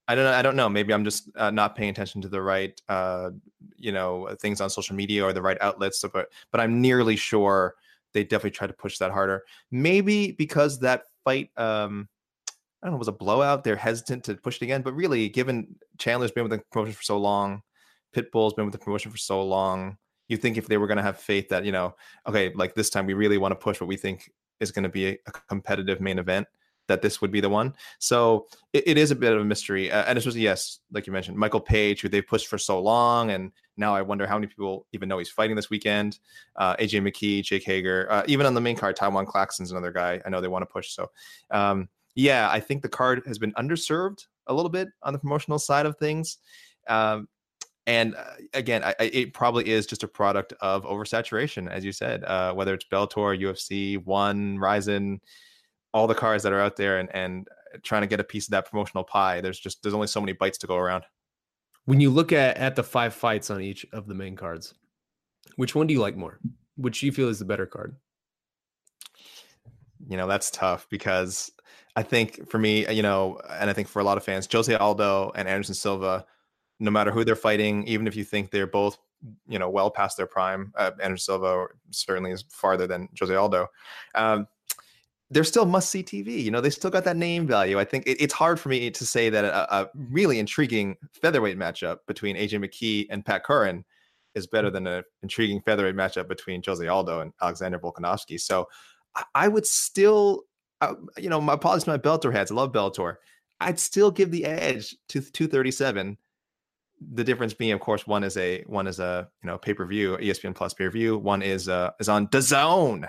I don't know. Maybe I'm just not paying attention to the right, things on social media or the right outlets. So, but I'm nearly sure they definitely tried to push that harder. Maybe because that fight, I don't know, was a blowout. They're hesitant to push it again. But really, given Chandler's been with the promotion for so long, Pitbull's been with the promotion for so long, you think if they were going to have faith that, okay, like this time we really want to push what we think is going to be a competitive main event, that this would be the one. So it is a bit of a mystery. And especially, yes, like you mentioned, Michael Page, who they've pushed for so long. And now I wonder how many people even know he's fighting this weekend. AJ McKee, Jake Hager, even on the main card, Taiwan Claxton's another guy I know they want to push. So yeah, I think the card has been underserved a little bit on the promotional side of things. And again, it probably is just a product of oversaturation, as you said, whether it's Bellator, UFC, One, Ryzen, all the cards that are out there, and trying to get a piece of that promotional pie. There's only so many bites to go around. When you look at the 5 fights on each of the main cards, which one do you like more? Which do you feel is the better card? That's tough because I think for me, and I think for a lot of fans, Jose Aldo and Anderson Silva, no matter who they're fighting, even if you think they're both, well past their prime, Anderson Silva certainly is farther than Jose Aldo. They're still must-see TV. They still got that name value. I think it's hard for me to say that a really intriguing featherweight matchup between AJ McKee and Pat Curran is better than an intriguing featherweight matchup between Jose Aldo and Alexander Volkanovski. So I would still, my apologies to my Bellator heads. I love Bellator. I'd still give the edge to 237. The difference being, of course, one is a pay-per-view, ESPN Plus pay-per-view. One is on DAZN.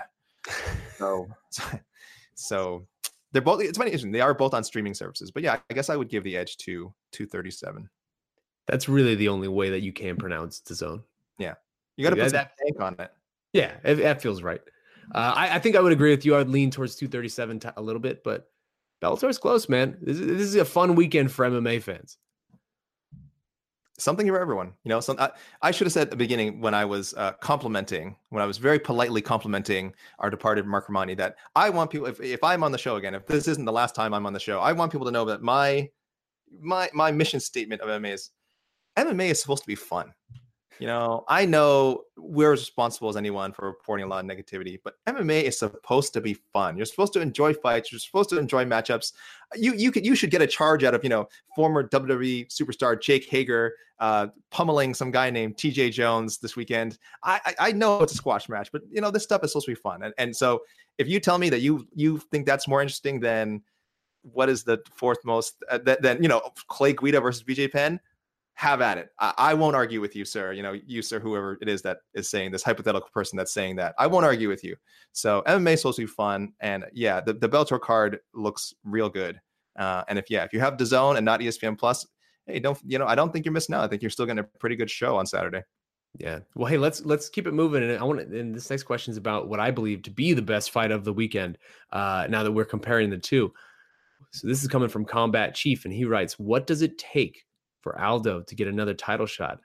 So they're both. It's funny, interesting. They are both on streaming services. But yeah, I guess I would give the edge to 237. That's really the only way that you can pronounce DAZN. Yeah, you got to put that tank on it. Yeah, that feels right. I think I would agree with you. I would lean towards 237 a little bit, but Bellator's close, man. This is a fun weekend for MMA fans. Something for everyone. I should have said at the beginning when I was very politely complimenting our departed Mark Romani, that I want people, if I'm on the show again, if this isn't the last time I'm on the show, I want people to know that my mission statement of MMA is supposed to be fun. I know we're as responsible as anyone for reporting a lot of negativity, but MMA is supposed to be fun. You're supposed to enjoy fights. You're supposed to enjoy matchups. You should get a charge out of, former WWE superstar Jake Hager pummeling some guy named TJ Jones this weekend. I know it's a squash match, but this stuff is supposed to be fun. And so if you tell me that you think that's more interesting than what is the fourth most, then Clay Guida versus BJ Penn, have at it. I won't argue with you, sir. You, sir, whoever it is that is saying this, hypothetical person that's saying that, I won't argue with you. So MMA is supposed to be fun. And yeah, the Bellator card looks real good. And if you have DAZN and not ESPN Plus, hey, I don't think you're missing out. I think you're still getting a pretty good show on Saturday. Yeah. Well, hey, let's keep it moving. And this next question is about what I believe to be the best fight of the weekend. Now that we're comparing the two. So this is coming from Combat Chief, and he writes, what does it take for Aldo to get another title shot?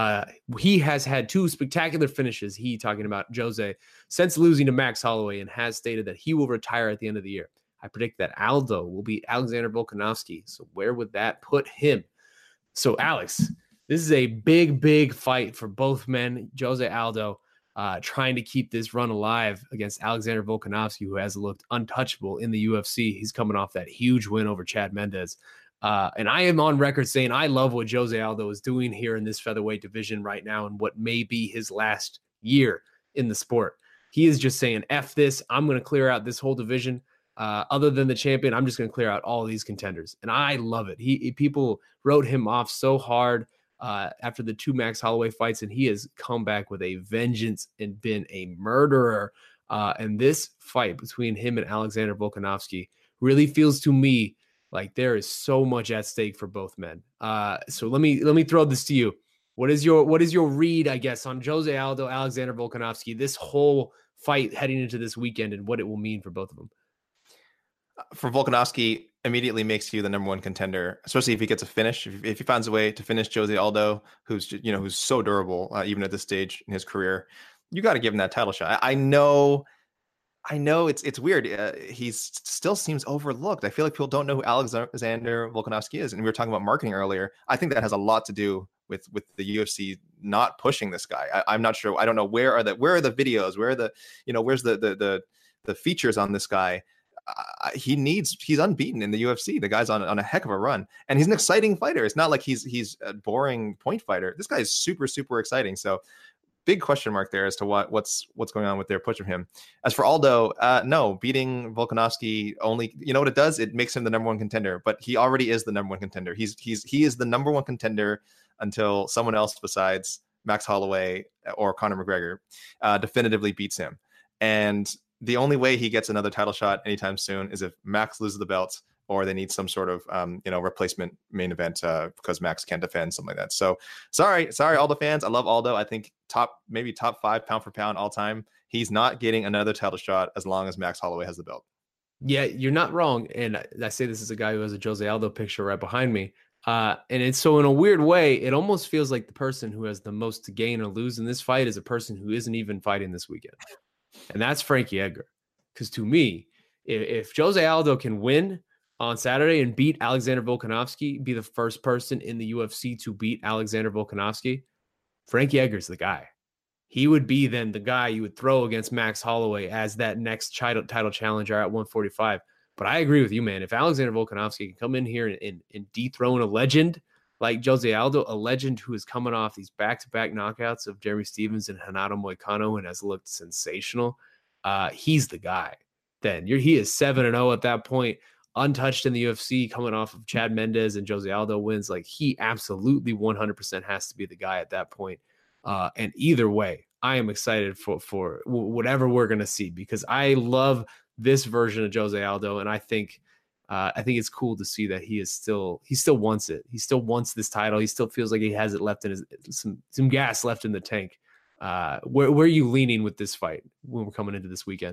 He has had 2 spectacular finishes, he talking about Jose, since losing to Max Holloway, and has stated that he will retire at the end of the year. I predict that Aldo will beat Alexander Volkanovski. So where would that put him? So Alex, this is a big fight for both men. Jose Aldo trying to keep this run alive against Alexander Volkanovski, who has looked untouchable in the UFC. He's coming off that huge win over Chad Mendes. And I am on record saying I love what Jose Aldo is doing here in this featherweight division right now, and what may be his last year in the sport. He is just saying, F this, I'm going to clear out this whole division. Other than the champion, I'm just going to clear out all these contenders. And I love it. People wrote him off so hard after the 2 Max Holloway fights, and he has come back with a vengeance and been a murderer. And this fight between him and Alexander Volkanovski really feels to me like there is so much at stake for both men. So let me throw this to you. What is your read, I guess, on Jose Aldo, Alexander Volkanovski, this whole fight heading into this weekend, and what it will mean for both of them? For Volkanovski, immediately makes you the number 1 contender, especially if he gets a finish. If he finds a way to finish Jose Aldo, who's so durable, even at this stage in his career, you got to give him that title shot. I know I know it's weird. He still seems overlooked. I feel like people don't know who Alexander Volkanovski is, and we were talking about marketing earlier. I think that has a lot to do with the UFC not pushing this guy. I'm not sure. I don't know where are the videos? Where are the where's the features on this guy? He's unbeaten in the UFC. The guy's on a heck of a run, and he's an exciting fighter. It's not like he's a boring point fighter. This guy is super exciting. So big question mark there as to what's going on with their push of him. As for Aldo, no, beating Volkanovski only, you know what it does? It makes him the number one contender, but he already is the number one contender. He is the number one contender until someone else besides Max Holloway or Conor McGregor definitively beats him. And the only way he gets another title shot anytime soon is if Max loses the belt, or they need some sort of replacement main event because Max can't defend, something like that. So sorry, Aldo fans. I love Aldo. I think maybe top 5 pound for pound all time. He's not getting another title shot as long as Max Holloway has the belt. Yeah, you're not wrong. And I say this as a guy who has a Jose Aldo picture right behind me. And it's so in a weird way, it almost feels like the person who has the most to gain or lose in this fight is a person who isn't even fighting this weekend. And that's Frankie Edgar. Because to me, if Jose Aldo can win on Saturday and beat Alexander Volkanovski, be the first person in the UFC to beat Alexander Volkanovski, Frankie Edgar's the guy. He would be then the guy you would throw against Max Holloway as that next title challenger at 145. But I agree with you, man. If Alexander Volkanovski can come in here and dethrone a legend like Jose Aldo, a legend who is coming off these back-to-back knockouts of Jeremy Stephens and Renato Moicano and has looked sensational, he's the guy. Then he is 7-0 at that point, untouched in the UFC, coming off of Chad Mendes and Jose Aldo wins. Like, he absolutely 100% has to be the guy at that point. And either way, I am excited for whatever we're going to see, because I love this version of Jose Aldo. And I think it's cool to see that he still wants it. He still wants this title. He still feels like he has it left in some gas left in the tank. Where are you leaning with this fight when we're coming into this weekend?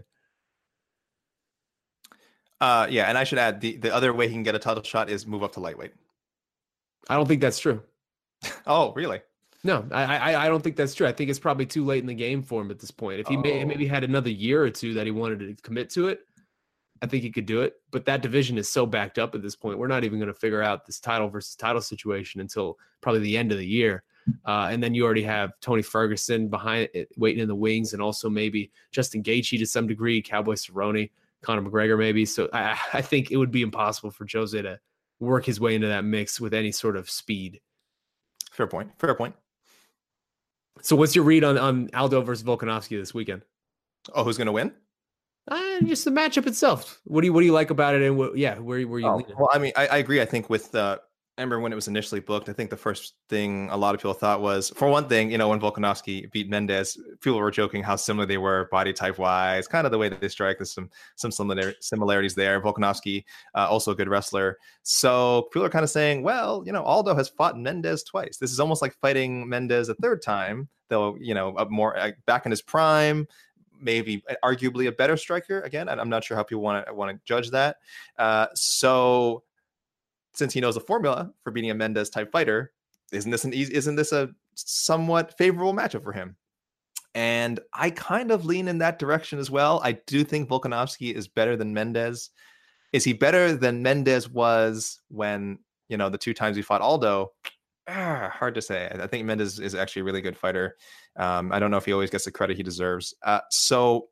Yeah, and I should add the other way he can get a title shot is move up to lightweight. I don't think that's true. Oh, really? No, I don't think that's true. I think it's probably too late in the game for him at this point. If he maybe had another year or two that he wanted to commit to it, I think he could do it. But that division is so backed up at this point. We're not even going to figure out this title versus title situation until probably the end of the year. And then you already have Tony Ferguson behind it, waiting in the wings, and also maybe Justin Gaethje to some degree, Cowboy Cerrone, Conor McGregor maybe. So I think it would be impossible for Jose to work his way into that mix with any sort of speed. Fair point. So what's your read on Aldo versus Volkanovski this weekend? Oh, who's going to win? Just the matchup itself. What do you like about it? And where you leaning? Well, I mean, I agree. I think with I remember when it was initially booked, I think the first thing a lot of people thought was, for one thing, when Volkanovski beat Mendes, people were joking how similar they were body type wise, kind of the way that they strike. There's some similarities there. Volkanovski, also a good wrestler. So people are kind of saying, well, Aldo has fought Mendes twice. This is almost like fighting Mendes a third time, though, more back in his prime, maybe arguably a better striker. Again, I'm not sure how people want to judge that. So since he knows the formula for beating a Mendes type fighter, isn't this a somewhat favorable matchup for him? And I kind of lean in that direction as well. I do think Volkanovski is better than Mendes. Is he better than Mendes was when, the 2 times he fought Aldo? Hard to say. I think Mendes is actually a really good fighter. I don't know if he always gets the credit he deserves. So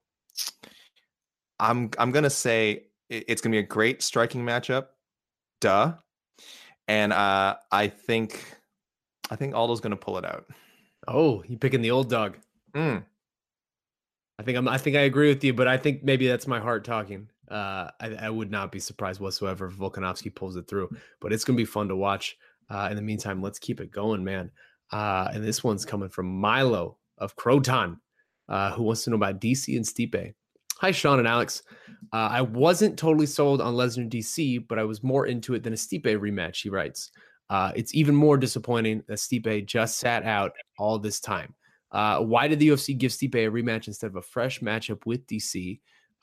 I'm going to say it's going to be a great striking matchup. Duh. And I think Aldo's going to pull it out. Oh, you picking the old dog. I think I agree with you, but I think maybe that's my heart talking. I would not be surprised whatsoever if Volkanovski pulls it through, but it's going to be fun to watch. In the meantime, let's keep it going, man. And this one's coming from Milo of Croton, who wants to know about DC and Stipe. Hi, Sean and Alex. I wasn't totally sold on Lesnar DC, but I was more into it than a Stipe rematch, he writes. It's even more disappointing that Stipe just sat out all this time. Why did the UFC give Stipe a rematch instead of a fresh matchup with DC,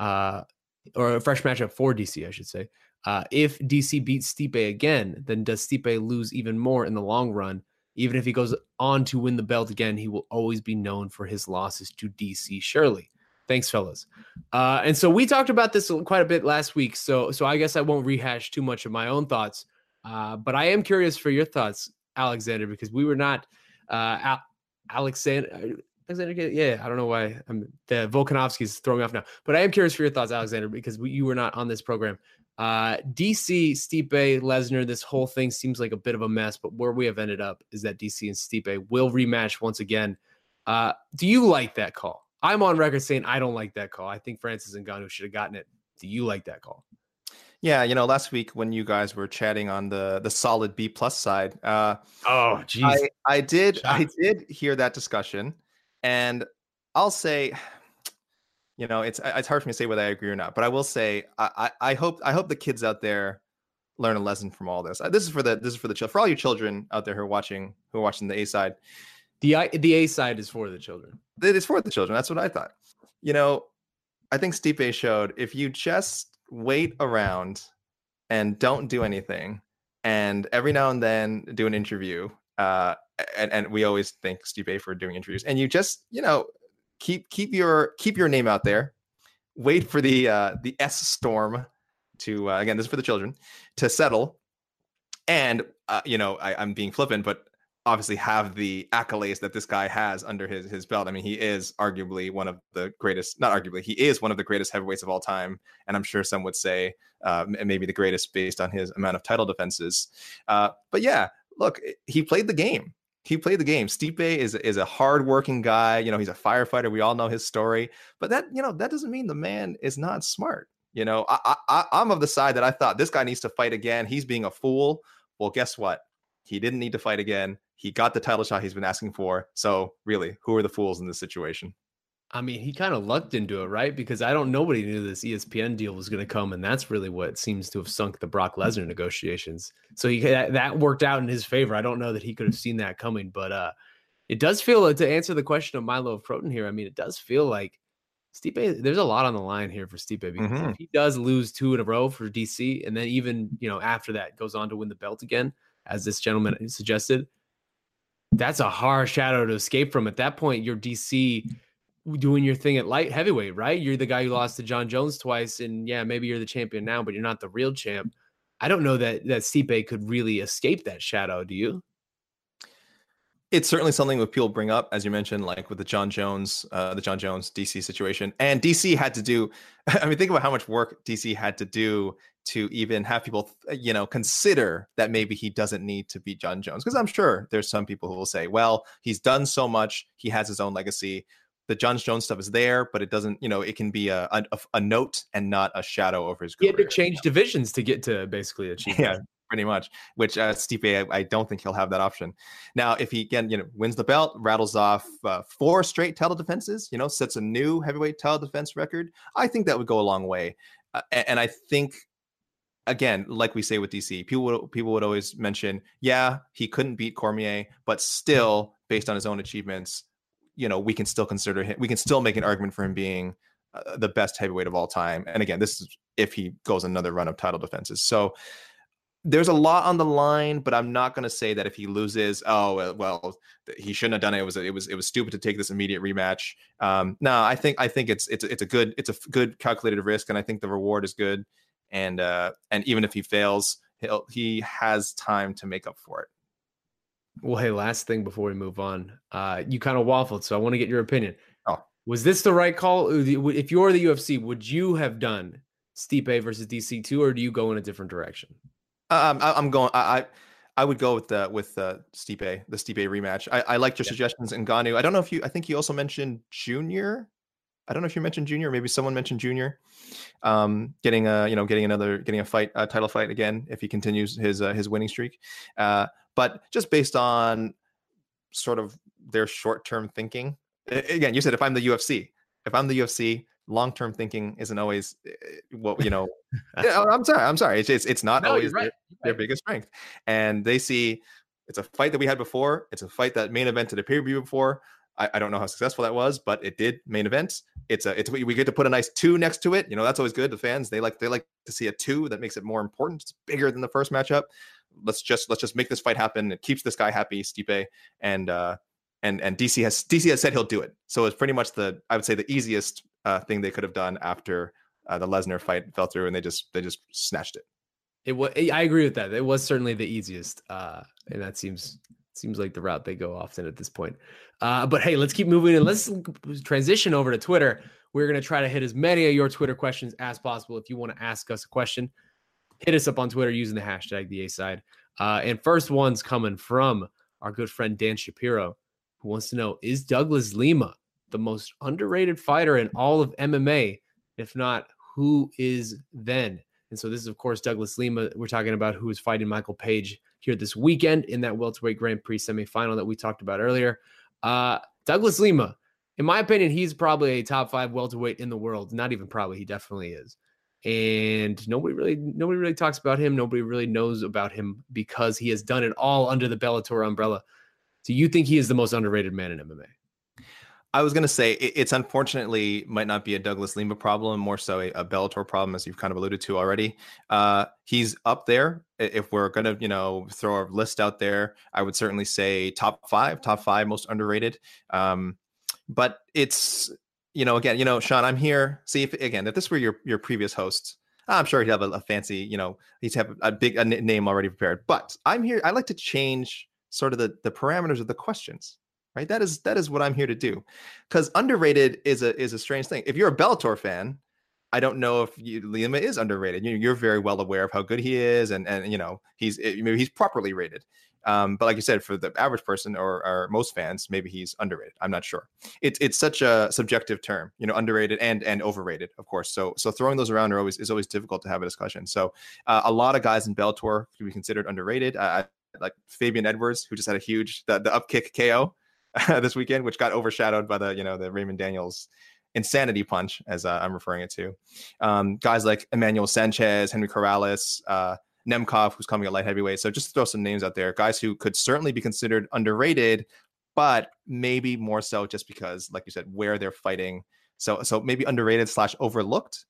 or a fresh matchup for DC, I should say? If DC beats Stipe again, then does Stipe lose even more in the long run? Even if he goes on to win the belt again, he will always be known for his losses to DC, surely. Thanks, fellas. And so we talked about this quite a bit last week. So I guess I won't rehash too much of my own thoughts. But I am curious for your thoughts, Alexander, because we were not Alexander. Yeah, I don't know why the Volkanovski is throwing me off now. But I am curious for your thoughts, Alexander, because you were not on this program. DC, Stipe, Lesnar, this whole thing seems like a bit of a mess. But where we have ended up is that DC and Stipe will rematch once again. Do you like that call? I'm on record saying I don't like that call. I think Francis Ngannou should have gotten it. Do you like that call? Yeah, last week when you guys were chatting on the solid B+ side, oh geez, I did hear that discussion, and I'll say, it's hard for me to say whether I agree or not, but I will say I hope the kids out there learn a lesson from all this. This is for for all you children out there who are watching the A side. The A side is for the children. It is for the children. That's what I thought. I think Stipe showed if you just wait around and don't do anything, and every now and then do an interview, and we always thank Stipe for doing interviews, and you just keep your name out there, wait for the S storm to again, this is for the children, to settle, and I'm being flippant, but obviously have the accolades that this guy has under his belt. I mean, he is arguably one of the greatest, not arguably, he is one of the greatest heavyweights of all time. And I'm sure some would say maybe the greatest based on his amount of title defenses. But yeah, look, he played the game. Stipe is a hardworking guy. He's a firefighter. We all know his story. But that doesn't mean the man is not smart. I'm of the side that I thought this guy needs to fight again. He's being a fool. Well, guess what? He didn't need to fight again. He got the title shot he's been asking for. So really, who are the fools in this situation? I mean, he kind of lucked into it, right? Because nobody knew this ESPN deal was going to come. And that's really what seems to have sunk the Brock Lesnar negotiations. So that worked out in his favor. I don't know that he could have seen that coming, but it does feel, to answer the question of Milo of Protein here, I mean, it does feel like Stipe, there's a lot on the line here for Stipe, because if he does lose 2 in a row for DC, and then even, after that goes on to win the belt again, as this gentleman suggested, that's a hard shadow to escape from. At that point, you're DC doing your thing at light heavyweight, right? You're the guy who lost to John Jones twice, and yeah, maybe you're the champion now, but you're not the real champ. I don't know that Stipe could really escape that shadow. Do you? It's certainly something that people bring up, as you mentioned, like with the John Jones DC situation. And DC had to do, I mean, think about how much work DC had to do to even have people, consider that maybe he doesn't need to beat John Jones. Because I'm sure there's some people who will say, well, he's done so much. He has his own legacy. The John Jones stuff is there, but it doesn't, it can be a note and not a shadow over his career. He had to change divisions to get to basically achieve that. Yeah. Pretty much, which Stipe, I don't think he'll have that option. Now, if he again, wins the belt, rattles off 4 straight title defenses, sets a new heavyweight title defense record, I think that would go a long way. And I think, again, like we say with DC, people would always mention, yeah, he couldn't beat Cormier, but still, based on his own achievements, we can still consider him. We can still make an argument for him being the best heavyweight of all time. And again, this is if he goes another run of title defenses. So there's a lot on the line, but I'm not going to say that if he loses, he shouldn't have done it. It was stupid to take this immediate rematch. No, I think it's a good calculated risk, and I think the reward is good. And even if he fails, he has time to make up for it. Well, hey, last thing before we move on, you kind of waffled, so I want to get your opinion. Oh, was this the right call? If you're the UFC, would you have done Stipe versus DC2, or do you go in a different direction? I'm going. I would go with Stipe, the Stipe rematch. I liked your suggestions in Ngannou. I don't know if I think you also mentioned Junior. I don't know if you mentioned Junior. Maybe someone mentioned Junior. Getting a fight, a title fight again if he continues his winning streak. But just based on sort of their short-term thinking. Again, you said if I'm the UFC, long-term thinking isn't always what I'm sorry. It's not always their biggest strength. And they see it's a fight that we had before. It's a fight that main evented a pay-per-view before. I don't know how successful that was, but it did main event. We get to put a nice 2 next to it. That's always good. The fans, they like to see a 2 that makes it more important. It's bigger than the first matchup. Let's just make this fight happen. It keeps this guy happy, Stipe, and DC has said he'll do it. So it's pretty much I would say the easiest thing they could have done after the Lesnar fight fell through, and they just snatched it. I agree with that. It was certainly the easiest, and that seems like the route they go often at this point. But hey, let's keep moving and let's transition over to Twitter. We're going to try to hit as many of your Twitter questions as possible. If you want to ask us a question, hit us up on Twitter using the hashtag the A Side. And first one's coming from our good friend Dan Shapiro, who wants to know, is Douglas Lima the most underrated fighter in all of MMA? If not, who is then? And so this is, of course, Douglas Lima. We're talking about who is fighting Michael Page here this weekend in that welterweight Grand Prix semifinal that we talked about earlier. Douglas Lima, in my opinion, he's probably a top 5 welterweight in the world. Not even probably, he definitely is. And nobody really talks about him. Nobody really knows about him because he has done it all under the Bellator umbrella. Do you think he is the most underrated man in MMA? I was going to say it's unfortunately might not be a Douglas Lima problem, more so a Bellator problem, as you've kind of alluded to already. He's up there. If we're going to, throw a list out there, I would certainly say top five most underrated. But it's, again, Sean, I'm here. See if this were your previous host, I'm sure he'd have a fancy, he'd have a name already prepared. But I'm here. I like to change sort of the parameters of the questions. Right. That is what I'm here to do, because underrated is a strange thing. If you're a Bellator fan, I don't know if Lima is underrated. You're very well aware of how good he is, and he's properly rated. But like you said, for the average person or most fans, maybe he's underrated. I'm not sure. It's such a subjective term, underrated and overrated, of course. So throwing those around is always difficult to have a discussion. So a lot of guys in Bellator could be considered underrated. Like Fabian Edwards, who just had a huge the upkick KO this weekend, which got overshadowed by the Raymond Daniels insanity punch, as I'm referring it to. Guys like Emmanuel Sanchez, Henry Corrales, Nemkov, who's coming at light heavyweight. So just to throw some names out there, guys who could certainly be considered underrated, but maybe more so just because, like you said, where they're fighting. So maybe underrated / overlooked.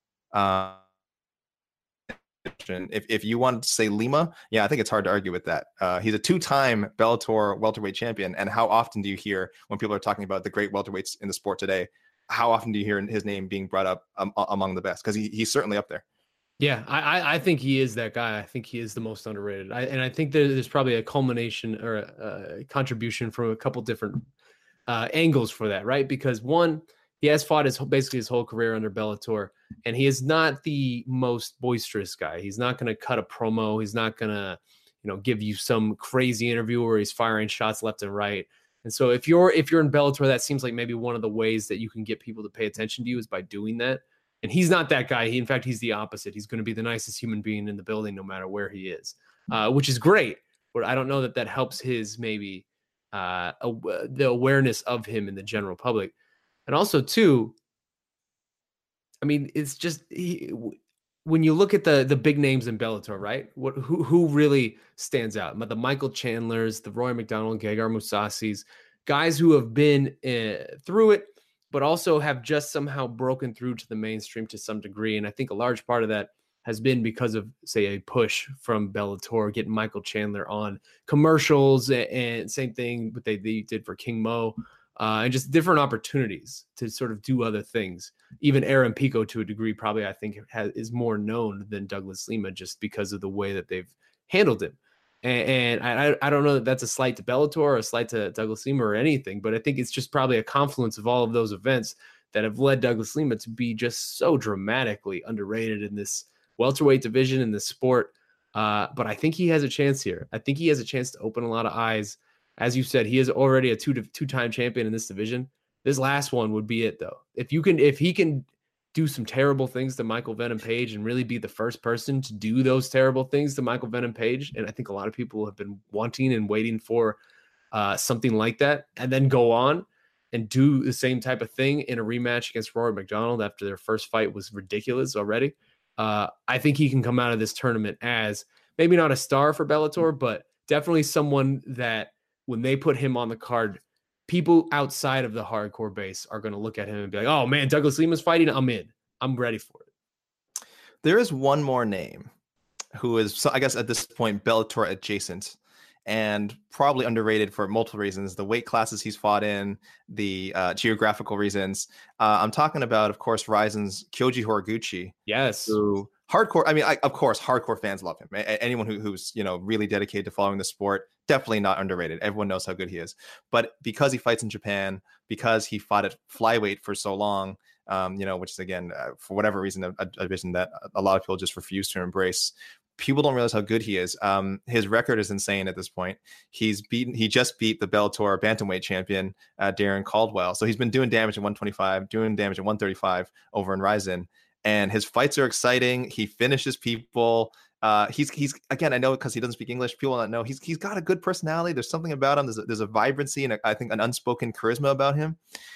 If you wanted to say Lima, I think it's hard to argue with that. He's a 2-time Bellator welterweight champion. And how often do you hear, when people are talking about the great welterweights in the sport today, how often do you hear his name being brought up among the best? Because he's certainly up there. Yeah, I think he is that guy. I think he is the most underrated. And I think there's probably a culmination or a contribution from a couple different angles for that, right? Because one, he has fought basically his whole career under Bellator, and he is not the most boisterous guy. He's not going to cut a promo. He's not going to, give you some crazy interview where he's firing shots left and right. And so if you're in Bellator, that seems like maybe one of the ways that you can get people to pay attention to you is by doing that. And he's not that guy. In fact, he's the opposite. He's going to be the nicest human being in the building, no matter where he is, which is great. But I don't know that helps his maybe the awareness of him in the general public. And also, too, I mean, it's just when you look at the big names in Bellator, right? Who really stands out? The Michael Chandlers, the Roy McDonald, Gegard Mousasi's, guys who have been through it, but also have just somehow broken through to the mainstream to some degree. And I think a large part of that has been because of, say, a push from Bellator, getting Michael Chandler on commercials, and same thing what they did for King Mo. And just different opportunities to sort of do other things. Even Aaron Pico, to a degree, probably I think is more known than Douglas Lima just because of the way that they've handled him. And I don't know that that's a slight to Bellator or a slight to Douglas Lima or anything, but I think it's just probably a confluence of all of those events that have led Douglas Lima to be just so dramatically underrated in this welterweight division in this sport. But I think he has a chance here. I think he has a chance to open a lot of eyes. As you said, he is already a two-time champion in this division. This last one would be it, though. If he can do some terrible things to Michael Venom Page and really be the first person to do those terrible things to Michael Venom Page, and I think a lot of people have been wanting and waiting for something like that, and then go on and do the same type of thing in a rematch against Rory McDonald after their first fight was ridiculous already. I think he can come out of this tournament as maybe not a star for Bellator, but definitely someone that when they put him on the card, people outside of the hardcore base are going to look at him and be like, oh man, Douglas Lima's fighting. I'm in. I'm ready for it. There is one more name who is, I guess at this point, Bellator adjacent. and probably underrated for multiple reasons. The weight classes he's fought in, the geographical reasons. I'm talking about, of course, Rizin's Kyoji Horiguchi. Yes. Who hardcore, I mean, of course, hardcore fans love him. Anyone who's, really dedicated to following the sport, definitely not underrated. Everyone knows how good he is. But because he fights in Japan, because he fought at flyweight for so long, which is, again, for whatever reason, a division that a lot of people just refuse to embrace. People don't realize how good he is. His record is insane at this point. He just beat the Bellator bantamweight champion, Darren Caldwell. So he's been doing damage at 125, doing damage at 135 over in Rizin. And his fights are exciting. He finishes people. He's again, I know because he doesn't speak English, people don't know he's got a good personality. There's something about him. There's a vibrancy and I think an unspoken charisma about him.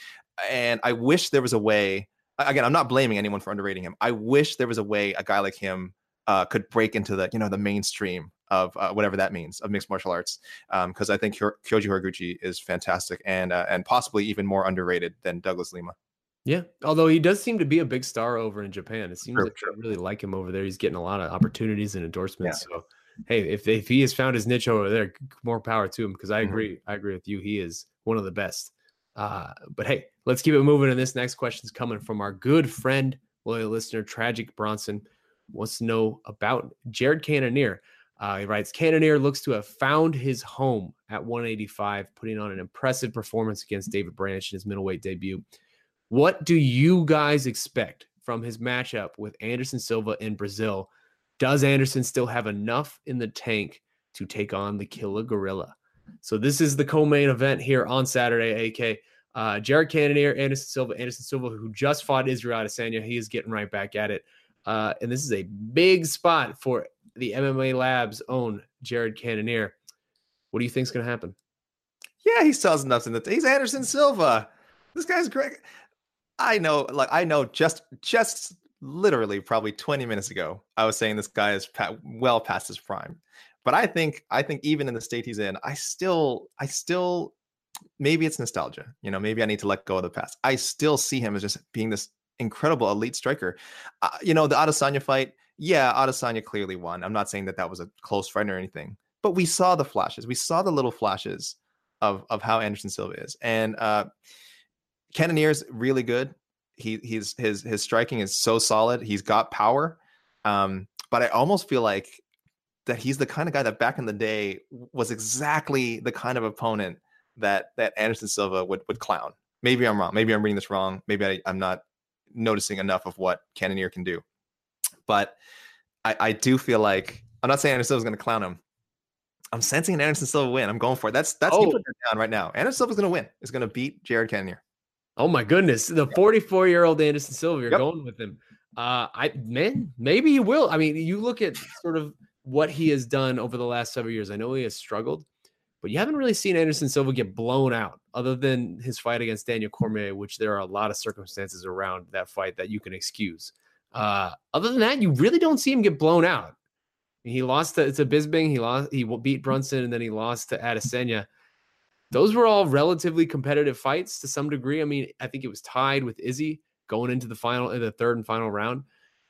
And I wish there was a way. Again, I'm not blaming anyone for underrating him. I wish there was a way a guy like him could break into the mainstream of whatever that means of mixed martial arts. Because I think Kyoji Horiguchi is fantastic and possibly even more underrated than Douglas Lima. Yeah, although he does seem to be a big star over in Japan. It seems like they really like him over there. He's getting a lot of opportunities and endorsements. Yeah. So, hey, if he has found his niche over there, more power to him. Because I agree. I agree with you. He is one of the best. But hey, let's keep it moving. And this next question is coming from our good friend, loyal listener, Tragic Bronson. Wants to know about Jared Cannonier. He writes, Cannonier looks to have found his home at 185, putting on an impressive performance against David Branch in his middleweight debut. What do you guys expect from his matchup with Anderson Silva in Brazil? Does Anderson still have enough in the tank to take on the Killer Gorilla? So this is the co-main event here on Saturday, AK. Jared Cannonier, Anderson Silva, who just fought Israel Adesanya. He is getting right back at it. And this is a big spot for the MMA Lab's own Jared Cannonier. What do you think is going to happen? Yeah, he sells enough in the he's Anderson Silva. This guy's great. I know just literally probably 20 minutes ago, I was saying this guy is well past his prime. But I think even in the state he's in, I still maybe it's nostalgia. Maybe I need to let go of the past. I still see him as just being this incredible elite striker. The Adesanya fight, yeah, Adesanya clearly won. I'm not saying that was a close fight or anything, but we saw the flashes. We saw the little flashes of how Anderson Silva is. And Cannonier's really good. His striking is so solid. He's got power. But I almost feel like that he's the kind of guy that back in the day was exactly the kind of opponent that Anderson Silva would clown. Maybe I'm wrong. Maybe I'm reading this wrong. Maybe I'm not noticing enough of what Cannonier can do. But I do feel like, I'm not saying Anderson Silva's going to clown him. I'm sensing an Anderson Silva win. I'm going for it. That's you put that down right now. Anderson Silva's going to win. He's going to beat Jared Cannonier. Oh my goodness. The 44-year-old Anderson Silva, you're going with him. Maybe he will. I mean, you look at sort of what he has done over the last several years. I know he has struggled, but you haven't really seen Anderson Silva get blown out other than his fight against Daniel Cormier, which there are a lot of circumstances around that fight that you can excuse. Other than that, you really don't see him get blown out. He lost to Bisping. He beat Brunson, and then he lost to Adesanya. Those were all relatively competitive fights to some degree. I mean, I think it was tied with Izzy going into the third and final round.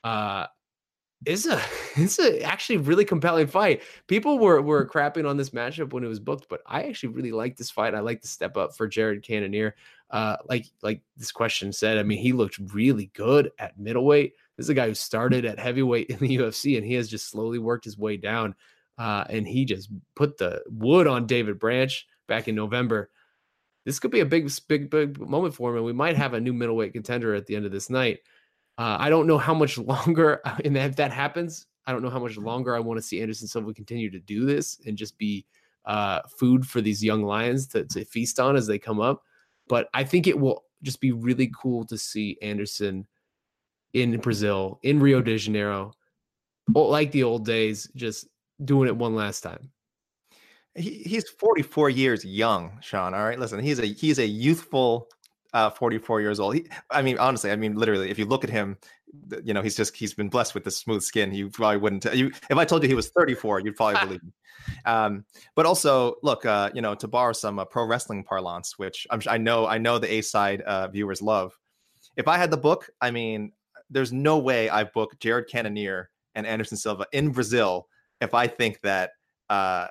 It's a actually really compelling fight. People were crapping on this matchup when it was booked, but I actually really like this fight. I like the step up for Jared Cannonier. Like this question said, I mean, he looked really good at middleweight. This is a guy who started at heavyweight in the UFC, and he has just slowly worked his way down. And he just put the wood on David Branch back in November. This could be a big moment for him, and we might have a new middleweight contender at the end of this night. I don't know how much longer, and if that happens, I don't know how much longer I want to see Anderson Silva continue to do this and just be food for these young lions to feast on as they come up. But I think it will just be really cool to see Anderson in Brazil, in Rio de Janeiro, like the old days, just doing it one last time. He's 44 years young, Sean. All right, listen, he's a youthful 44 years old. Honestly, literally, if you look at him, he's been blessed with this smooth skin. You probably wouldn't. If I told you he was 34, you'd probably believe me. But also, look, to borrow some pro wrestling parlance, which I know the A side viewers love. If I had the book, there's no way I book Jared Cannonier and Anderson Silva in Brazil if I think that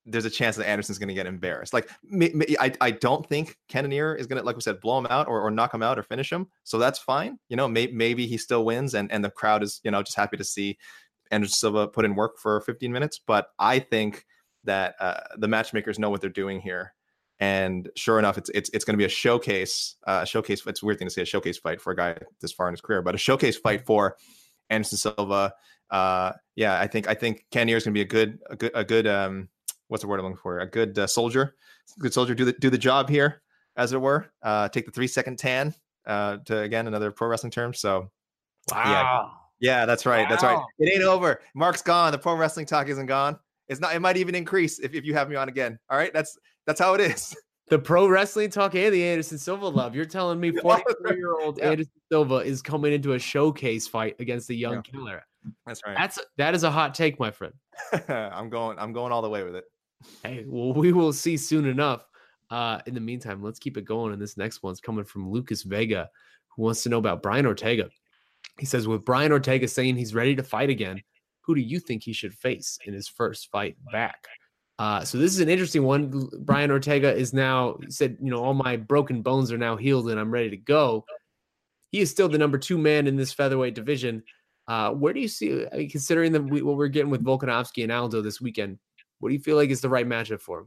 there's a chance that Anderson's going to get embarrassed. Like, I don't think Cannonier is going to, like we said, blow him out or knock him out or finish him. So that's fine. You know, maybe he still wins and the crowd is, you know, just happy to see Anderson Silva put in work for 15 minutes. But I think that the matchmakers know what they're doing here. And sure enough, it's going to be a showcase. Showcase. It's a weird thing to say, a showcase fight for a guy this far in his career, but a showcase fight for Anderson Silva. Yeah, I think Cannonier is going to be a good. What's the word I'm looking for? A good soldier. Good soldier. Do the job here, as it were. Take the 3-second tan. To again another pro wrestling term. So, wow. Yeah, that's right. Wow. That's right. It ain't over. Mark's gone. The pro wrestling talk isn't gone. It's not. It might even increase if you have me on again. All right. That's how it is. The pro wrestling talk and the Anderson Silva love. You're telling me 43-year-old Anderson Silva is coming into a showcase fight against the young killer. That's right. That is a hot take, my friend. I'm going all the way with it. Hey, well, we will see soon enough. In the meantime, let's keep it going. And this next one's coming from Lucas Vega, who wants to know about Brian Ortega. He says, with Brian Ortega saying he's ready to fight again, who do you think he should face in his first fight back? So this is an interesting one. Brian Ortega is now, he said, you know, all my broken bones are now healed and I'm ready to go. He is still the number 2 man in this featherweight division. Where do you see, I mean, considering what we're getting with Volkanovski and Aldo this weekend, what do you feel like is the right matchup for him?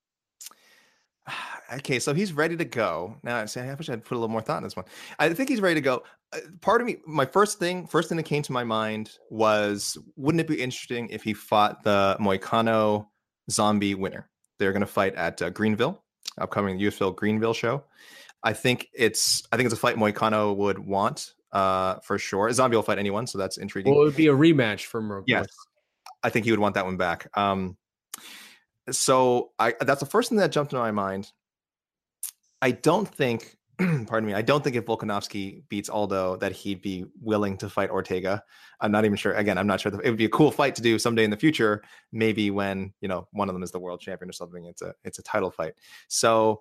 Okay, so he's ready to go. Now, I wish I'd put a little more thought in this one. I think he's ready to go. Part of me, my first thing that came to my mind was, wouldn't it be interesting if he fought the Moicano Zombie winner? They're going to fight at Greenville, upcoming UFL Greenville show. I think it's a fight Moicano would want for sure. Zombie will fight anyone, so that's intriguing. Well, it would be a rematch for Murray. Yes, I think he would want that one back. So that's the first thing that jumped into my mind. I don't think, pardon me, I don't think if Volkanovski beats Aldo that he'd be willing to fight Ortega. I'm not even sure. Again, I'm not sure. It would be a cool fight to do someday in the future, maybe when, you know, one of them is the world champion or something. It's a title fight. So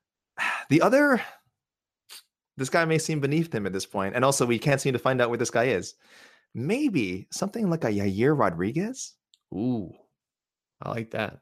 this guy may seem beneath him at this point. And also we can't seem to find out where this guy is. Maybe something like a Yair Rodriguez. Ooh, I like that.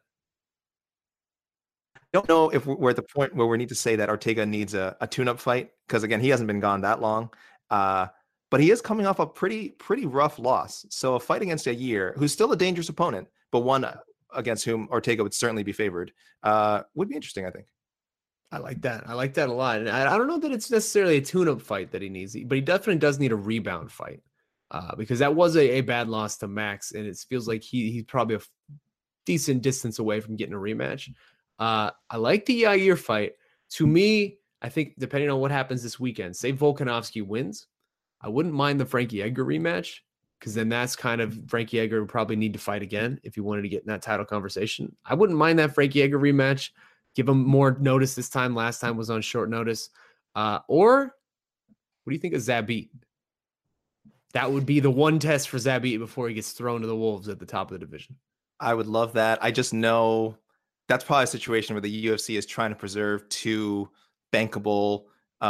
I don't know if we're at the point where we need to say that Ortega needs a tune-up fight, because again, he hasn't been gone that long, but he is coming off a pretty rough loss. So a fight against Yair, who's still a dangerous opponent, but one against whom Ortega would certainly be favored, would be interesting, I think. I like that. I like that a lot. And I don't know that it's necessarily a tune-up fight that he needs, but he definitely does need a rebound fight, because that was a bad loss to Max, and it feels like he's probably a decent distance away from getting a rematch. I like the Yair fight. To me, I think depending on what happens this weekend, say Volkanovski wins, I wouldn't mind the Frankie Edgar rematch, because then that's kind of Frankie Edgar would probably need to fight again if he wanted to get in that title conversation. I wouldn't mind that Frankie Edgar rematch. Give him more notice this time. Last time was on short notice. Or what do you think of Zabit? That would be the one test for Zabit before he gets thrown to the wolves at the top of the division. I would love that. I just know that's probably a situation where the UFC is trying to preserve two bankable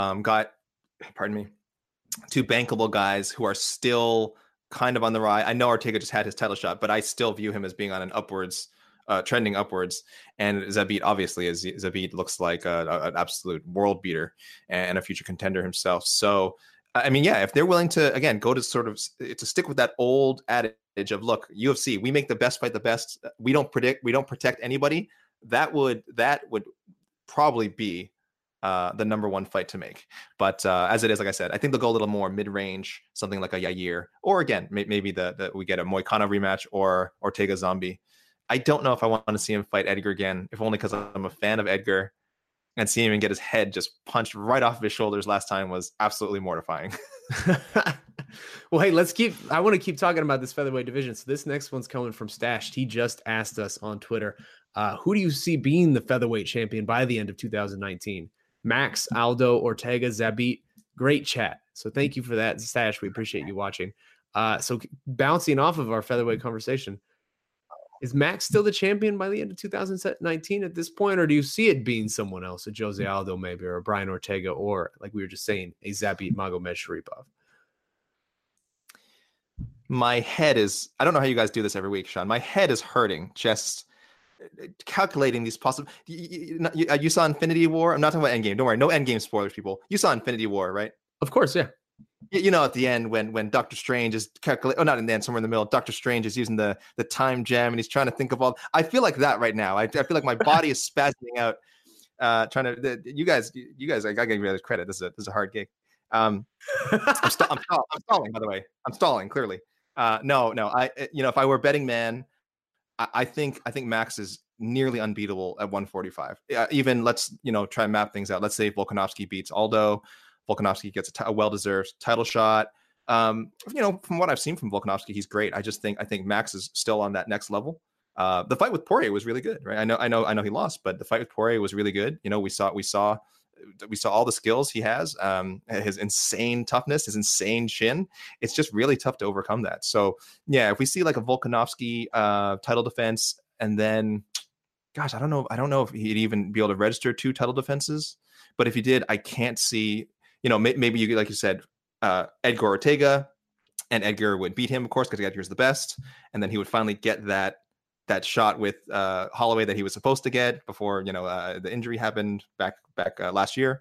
guys who are still kind of on the rise. I know Ortega just had his title shot, but I still view him as being on an upwards, trending upwards. And Zabit obviously Zabit looks like an absolute world beater and a future contender himself. So, I mean, yeah, if they're willing to, again, go to sort of to stick with that old adage of, look, UFC, we make the best fight the best. We don't protect anybody. That would probably be the number one fight to make. But as it is, like I said, I think they'll go a little more mid-range, something like a Yair, or again, maybe we get a Moicano rematch or Ortega Zombie. I don't know if I want to see him fight Edgar again, if only because I'm a fan of Edgar, and seeing him get his head just punched right off of his shoulders last time was absolutely mortifying. Well, hey, I want to keep talking about this featherweight division. So this next one's coming from Stashed. He just asked us on Twitter, who do you see being the featherweight champion by the end of 2019? Max, Aldo, Ortega, Zabit? Great chat. So thank you for that, Stash. We appreciate you watching. So bouncing off of our featherweight conversation, is Max still the champion by the end of 2019 at this point, or do you see it being someone else, a Jose Aldo maybe, or a Brian Ortega, or like we were just saying, a Zabit Magomedsharipov? My head is, I don't know how you guys do this every week, Sean. My head is hurting just calculating these possible. You saw Infinity War. I'm not talking about Endgame. Don't worry, no Endgame spoilers, people. You saw Infinity War, right? Of course, yeah. You know, at the end when Doctor Strange is calculating, not in the end, somewhere in the middle, Doctor Strange is using the time gem and he's trying to think of all. I feel like that right now. I feel like my body is spasming out, trying to. You guys, I gotta give you guys credit. This is a hard gig. I'm stalling, by the way. I'm stalling clearly. No. If I were a betting man, I think Max is nearly unbeatable at 145. Even let's try and map things out. Let's say Volkanovski beats Aldo. Volkanovski gets a well-deserved title shot. From what I've seen from Volkanovski, he's great. I think Max is still on that next level. The fight with Poirier was really good, right? I know he lost, but the fight with Poirier was really good. We saw all the skills he has, his insane toughness, his insane chin. It's just really tough to overcome that. So yeah, if we see like a Volkanovski title defense, and then, gosh, I don't know if he'd even be able to register 2 title defenses. But if he did, I can't see. Maybe you, like you said, Edgar Ortega, and Edgar would beat him, of course, because Edgar's the best, and then he would finally get that shot with Holloway that he was supposed to get before the injury happened back last year.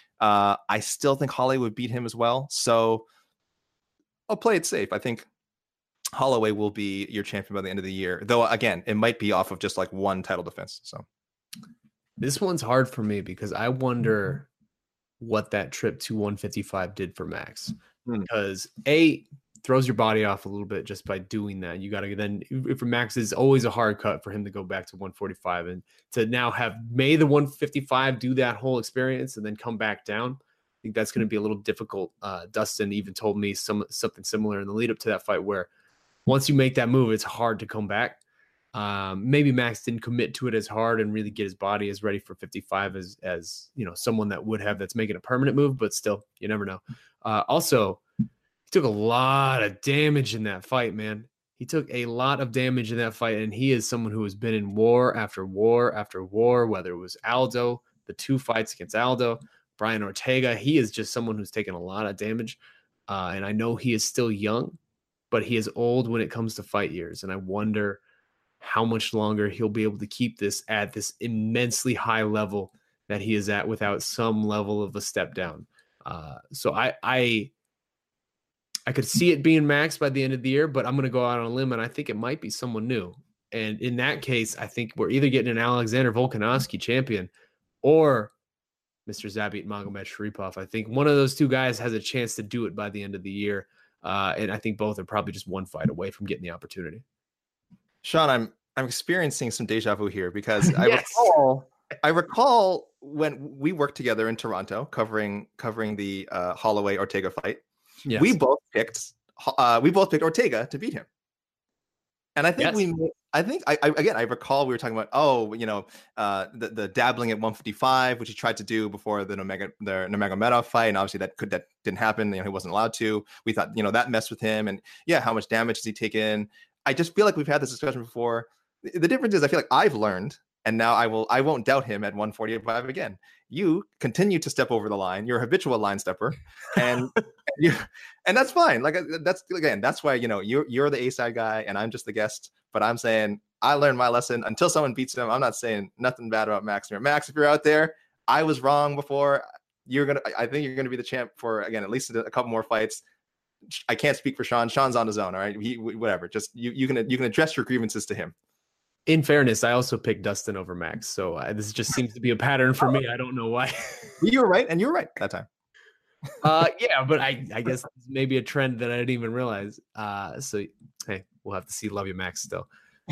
I still think Holloway would beat him as well, so I'll play it safe. I think Holloway will be your champion by the end of the year, though again, it might be off of just like 1 title defense. So this one's hard for me because I wonder what that trip to 155 did for Max, because throws your body off a little bit just by doing that. You got to then, for Max, is always a hard cut for him to go back to 145, and to now have made the 155 do that whole experience and then come back down. I think that's going to be a little difficult. Dustin even told me something similar in the lead up to that fight, where once you make that move, it's hard to come back. Maybe Max didn't commit to it as hard and really get his body as ready for 55 as someone that would have, that's making a permanent move, but still, you never know. Also, he took a lot of damage in that fight, man. He took a lot of damage in that fight, and he is someone who has been in war after war after war, whether it was Aldo, the 2 fights against Aldo, Brian Ortega. He is just someone who's taken a lot of damage, and I know he is still young, but he is old when it comes to fight years, and I wonder how much longer he'll be able to keep this at this immensely high level that he is at without some level of a step down. So I could see it being Max by the end of the year, but I'm going to go out on a limb, and I think it might be someone new. And in that case, I think we're either getting an Alexander Volkanovski champion or Mr. Zabit Magomedsharipov. I think one of those 2 guys has a chance to do it by the end of the year. And I think both are probably just 1 fight away from getting the opportunity. Sean, I'm experiencing some deja vu here because Yes. I recall when we worked together in Toronto covering the Holloway Ortega fight. Yes. We both picked Ortega to beat him, and I think I recall we were talking about the dabbling at 155, which he tried to do before the Nurmagomedov fight, and obviously that didn't happen. He wasn't allowed to. We thought that messed with him, and how much damage has he taken? I just feel like we've had this discussion before. The difference is I feel like I've learned, and now I won't doubt him at 145 again. You continue to step over the line. You're a habitual line stepper, and and that's fine. Like that's why you're the A-side guy, and I'm just the guest. But I'm saying I learned my lesson. Until someone beats him, I'm not saying nothing bad about Max. Max, if you're out there, I was wrong before. I think you're gonna be the champ for again at least a couple more fights. I can't speak for Sean. Sean's on his own. All right. Whatever. Just you can address your grievances to him. In fairness, I also picked Dustin over Max. So this just seems to be a pattern for me. I don't know why. You were right. And you were right that time. Yeah, but I guess maybe a trend that I didn't even realize. So, hey, we'll have to see. Love you, Max, still.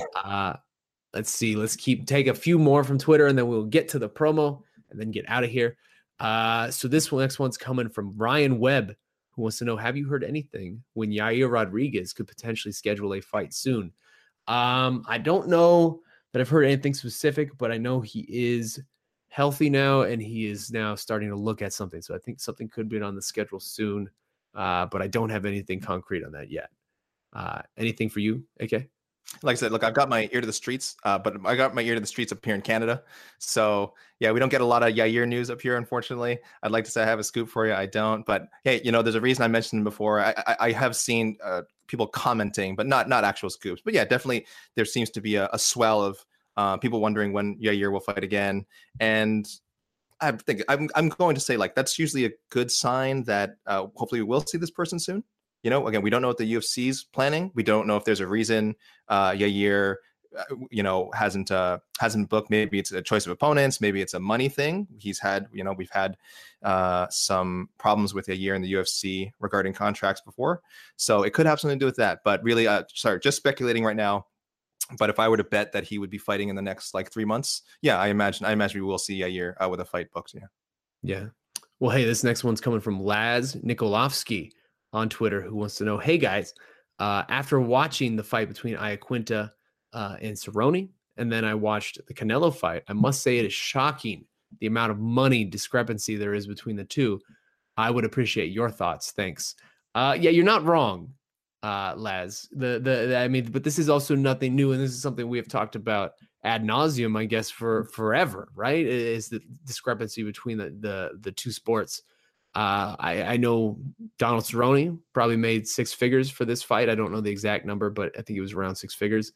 Let's see. Let's take a few more from Twitter, and then we'll get to the promo and then get out of here. So this next one's coming from Ryan Webb, who wants to know, have you heard anything when Yair Rodriguez could potentially schedule a fight soon? I don't know that I've heard anything specific, but I know he is healthy now, and he is now starting to look at something. So I think something could be on the schedule soon, but I don't have anything concrete on that yet. Anything for you, AK? Like I said, look, I've got my ear to the streets, but I got my ear to the streets up here in Canada. So yeah, we don't get a lot of Yair news up here, unfortunately. I'd like to say I have a scoop for you. I don't, but hey, there's a reason I mentioned him before. I have seen people commenting, but not actual scoops. But yeah, definitely there seems to be a swell of People wondering when Yair will fight again, and I think I'm going to say like that's usually a good sign that hopefully we will see this person soon. You know, again, we don't know what the UFC's planning. We don't know if there's a reason Yair, hasn't booked. Maybe it's a choice of opponents. Maybe it's a money thing. We've had some problems with Yair in the UFC regarding contracts before, so it could have something to do with that. But really, just speculating right now. But if I were to bet that he would be fighting in the next like 3 months, I imagine we will see Yair with a fight booked. Yeah. Well, hey, this next one's coming from Laz Nikolovsky on Twitter, who wants to know, hey guys, after watching the fight between Iaquinta and Cerrone, and then I watched the Canelo fight, I must say it is shocking the amount of money discrepancy there is between the two. I would appreciate your thoughts. Thanks. You're not wrong, Laz. But this is also nothing new, and this is something we have talked about ad nauseum, I guess, for forever, right? Is the discrepancy between the two sports. I know Donald Cerrone probably made 6 figures for this fight. I don't know the exact number, but I think it was around 6 figures.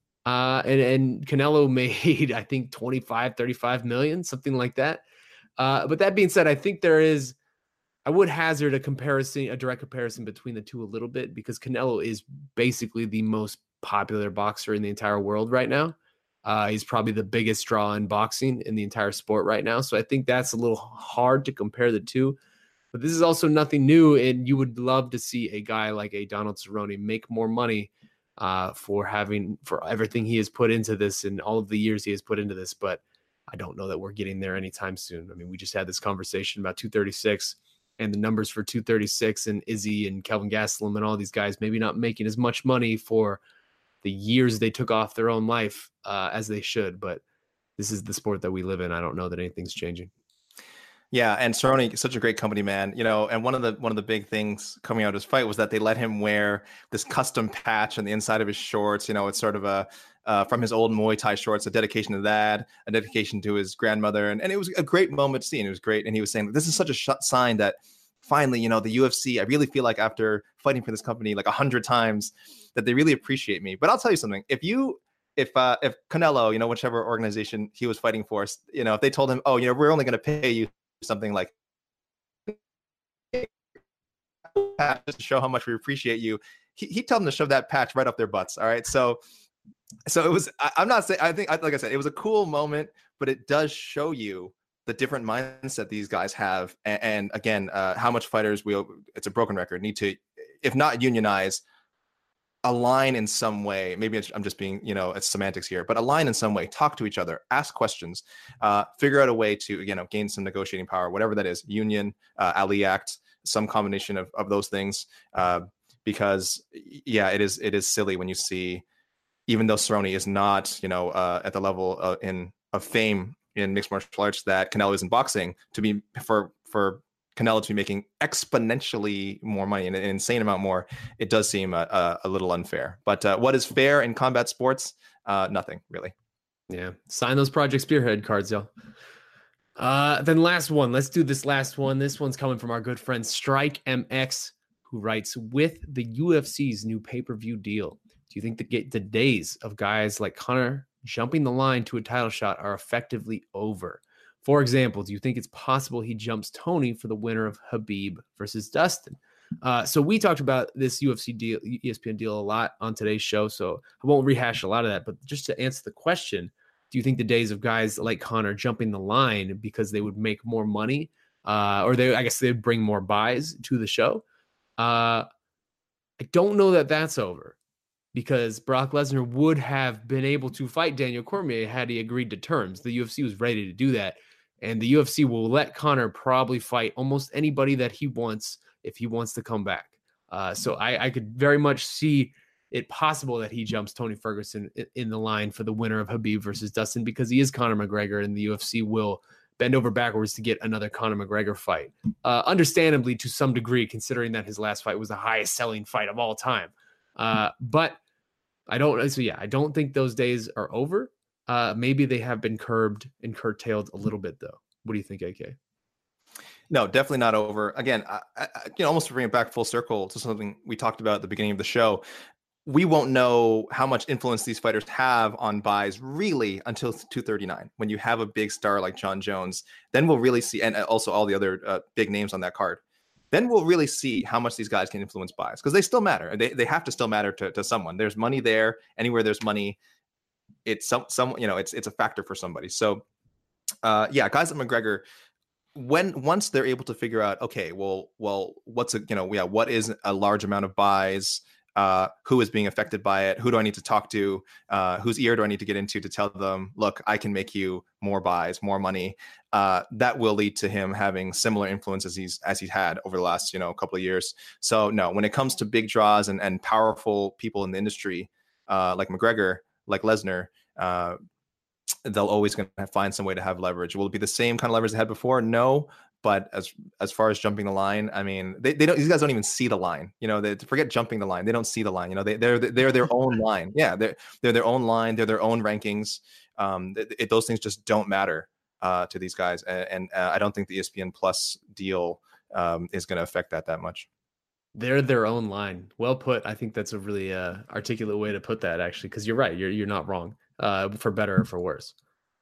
And Canelo made, I think, 25, 35 million, something like that. But that being said, I think I would hazard a direct comparison between the two a little bit, because Canelo is basically the most popular boxer in the entire world right now. He's probably the biggest draw in boxing in the entire sport right now. So I think that's a little hard to compare the two. But this is also nothing new, and you would love to see a guy like a Donald Cerrone make more money for everything he has put into this and all of the years he has put into this. But I don't know that we're getting there anytime soon. I mean, we just had this conversation about 236 and the numbers for 236 and Izzy and Kelvin Gastelum and all these guys maybe not making as much money for the years they took off their own life as they should. But this is the sport that we live in. I don't know that anything's changing. Yeah, and Cerrone, such a great company man, and one of the big things coming out of his fight was that they let him wear this custom patch on the inside of his shorts. It's sort of a from his old Muay Thai shorts, a dedication to that, a dedication to his grandmother, and it was a great moment to see, and it was great. And he was saying, this is such a sign that finally, the UFC, I really feel like after fighting for this company like 100 times, that they really appreciate me. But I'll tell you something, if Canelo, whichever organization he was fighting for, if they told him, oh, we're only going to pay you something like just to show how much we appreciate you, he told them to shove that patch right up their butts. All right, so it was, I'm not saying, I think, like I said, it was a cool moment, but it does show you the different mindset these guys have, and again, how much fighters it's a broken record, need to, if not unionize, align in some way. Maybe I'm just being, it's semantics here, but align in some way, talk to each other, ask questions, figure out a way to, gain some negotiating power, whatever that is, union, Ali Act, some combination of those things. Because it is silly when you see, even though Cerrone is not, at the level of fame in mixed martial arts that Canelo is in boxing, to be for Canelo to be making exponentially more money, an insane amount more, it does seem a little unfair. But what is fair in combat sports? Nothing, really. Yeah. Sign those Project Spearhead cards, y'all. Then last one. Let's do this last one. This one's coming from our good friend Strike MX, who writes, with the UFC's new pay-per-view deal, do you think the days of guys like Conor jumping the line to a title shot are effectively over? For example, do you think it's possible he jumps Tony for the winner of Khabib versus Dustin? So we talked about this UFC deal, ESPN deal, a lot on today's show, so I won't rehash a lot of that. But just to answer the question, do you think the days of guys like Conor jumping the line because they would make more money, or they'd bring more buys to the show? I don't know that that's over, because Brock Lesnar would have been able to fight Daniel Cormier had he agreed to terms. The UFC was ready to do that. And the UFC will let Conor probably fight almost anybody that he wants if he wants to come back. So I could very much see it possible that he jumps Tony Ferguson in the line for the winner of Khabib versus Dustin, because he is Conor McGregor, and the UFC will bend over backwards to get another Conor McGregor fight. Understandably, to some degree, considering that his last fight was the highest selling fight of all time. But I don't think those days are over. Maybe they have been curbed and curtailed a little bit, though. What do you think, AK? No, definitely not over. Again, I almost to bring it back full circle to something we talked about at the beginning of the show. we won't know how much influence these fighters have on buys really until 239, when you have a big star like John Jones. Then we'll really see, and also all the other big names on that card. Then we'll really see how much these guys can influence buys, because they still matter. They have to still matter to someone. There's money there. Anywhere there's money, it's some it's a factor for somebody. So guys like McGregor, once they're able to figure out, okay, well, what is a large amount of buys? Who is being affected by it? Who do I need to talk to? Whose ear do I need to get into to tell them, look, I can make you more buys, more money? That will lead to him having similar influence as he's had over the last couple of years. So no, when it comes to big draws and powerful people in the industry, like McGregor, like Lesnar, they'll always going to find some way to have leverage. Will it be the same kind of leverage they had before? No. But as far as jumping the line, I mean, they don't. These guys don't even see the line. They forget jumping the line. They don't see the line. They're their own line. Yeah, they're their own line. They're their own rankings. Those things just don't matter to these guys. And I don't think the ESPN Plus deal is going to affect that much. They're their own line. Well put. I think that's a really articulate way to put that, actually, because you're right. You're not wrong. For better or for worse.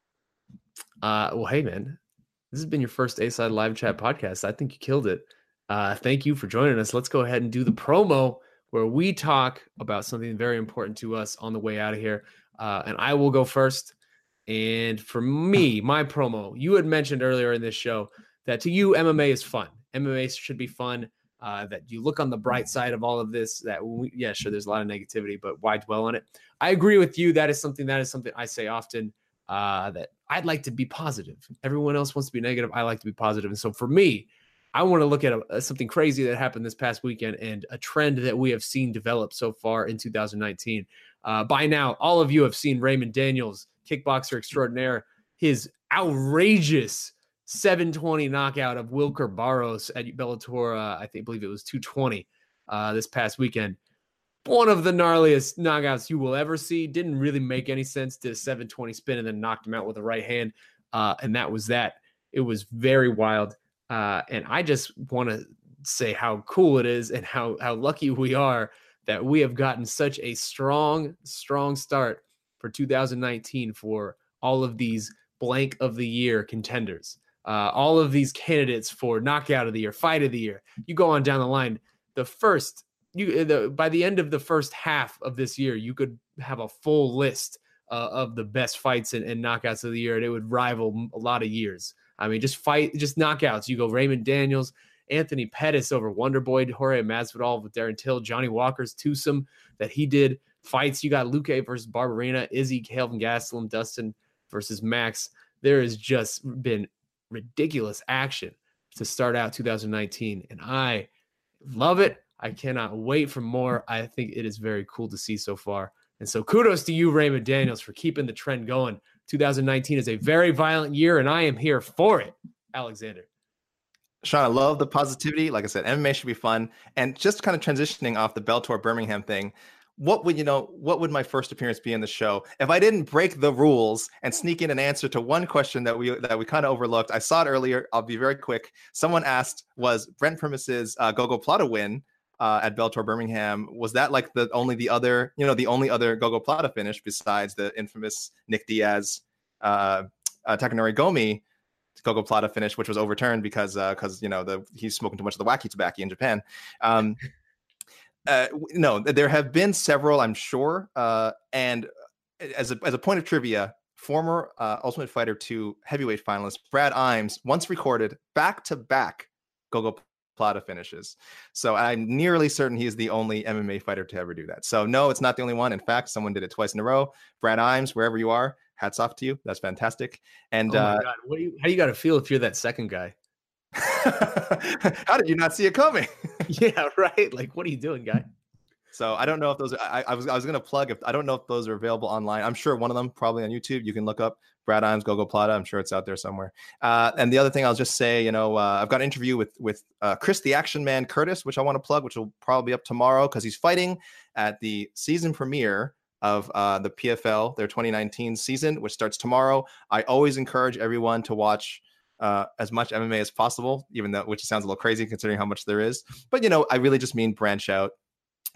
Well, hey man. This has been your first A-Side Live Chat podcast. I think you killed it. Thank you for joining us. Let's go ahead and do the promo where we talk about something very important to us on the way out of here. And I will go first. And for me, my promo, you had mentioned earlier in this show that to you, MMA is fun. MMA should be fun. That you look on the bright side of all of this, sure, there's a lot of negativity, but why dwell on it? I agree with you. That is something I say often. That I'd like to be positive. Everyone else wants to be negative. I like to be positive. And so for me, I want to look at something crazy that happened this past weekend and a trend that we have seen develop so far in 2019. By now, all of you have seen Raymond Daniels, kickboxer extraordinaire, his outrageous 720 knockout of Wilker Barros at Bellator, I believe it was 220 this past weekend. One of the gnarliest knockouts you will ever see. Didn't really make any sense. Did a 720 spin and then knocked him out with a right hand. And that was that. It was very wild. And I just want to say how cool it is and how lucky we are that we have gotten such a strong start for 2019 for all of these blank of the year contenders. All of these candidates for knockout of the year, fight of the year. You go on down the line. By the end of the first half of this year, you could have a full list of the best fights and knockouts of the year, and it would rival a lot of years. I mean, just knockouts. You go Raymond Daniels, Anthony Pettis over Wonderboy, Jorge Masvidal with Darren Till, Johnny Walker's twosome that he did. Fights, you got Luque versus Barberena, Izzy, Kelvin Gastelum, Dustin versus Max. There has just been ridiculous action to start out 2019, and I love it. I cannot wait for more. I think it is very cool to see so far. And so kudos to you, Raymond Daniels, for keeping the trend going. 2019 is a very violent year, and I am here for it. Alexander. Sean, I love the positivity. Like I said, MMA should be fun. And just kind of transitioning off the Bellator Birmingham thing, what would my first appearance be in the show if I didn't break the rules and sneak in an answer to one question that we kind of overlooked? I saw it earlier. I'll be very quick. Someone asked, was Brent Primus's Gogoplata win at Bellator Birmingham, was that like the only other Gogoplata finish besides the infamous Nick Diaz Takanori Gomi Gogoplata finish, which was overturned because he's smoking too much of the wacky tobacco in Japan. No, there have been several, I'm sure. And as a point of trivia, former Ultimate Fighter 2 heavyweight finalist Brad Imes once recorded back-to-back Gogoplata finishes. So I'm nearly certain he's the only MMA fighter to ever do that. So no, it's not the only one. In fact, someone did it twice in a row. Brad Imes, wherever you are, hats off to you. That's fantastic. And oh my God, how do you got to feel if you're that second guy? How did you not see it coming? Yeah, right. Like, what are you doing, guy? So I don't know if those are, I was going to plug, I don't know if those are available online. I'm sure one of them probably on YouTube. You can look up Brad Imes Gogoplata. I'm sure it's out there somewhere. And the other thing I'll just say, I've got an interview with Chris the Action Man Curtis, which I want to plug, which will probably be up tomorrow because he's fighting at the season premiere of the PFL, their 2019 season, which starts tomorrow. I always encourage everyone to watch as much MMA as possible, even though, which sounds a little crazy considering how much there is. But, I really just mean branch out.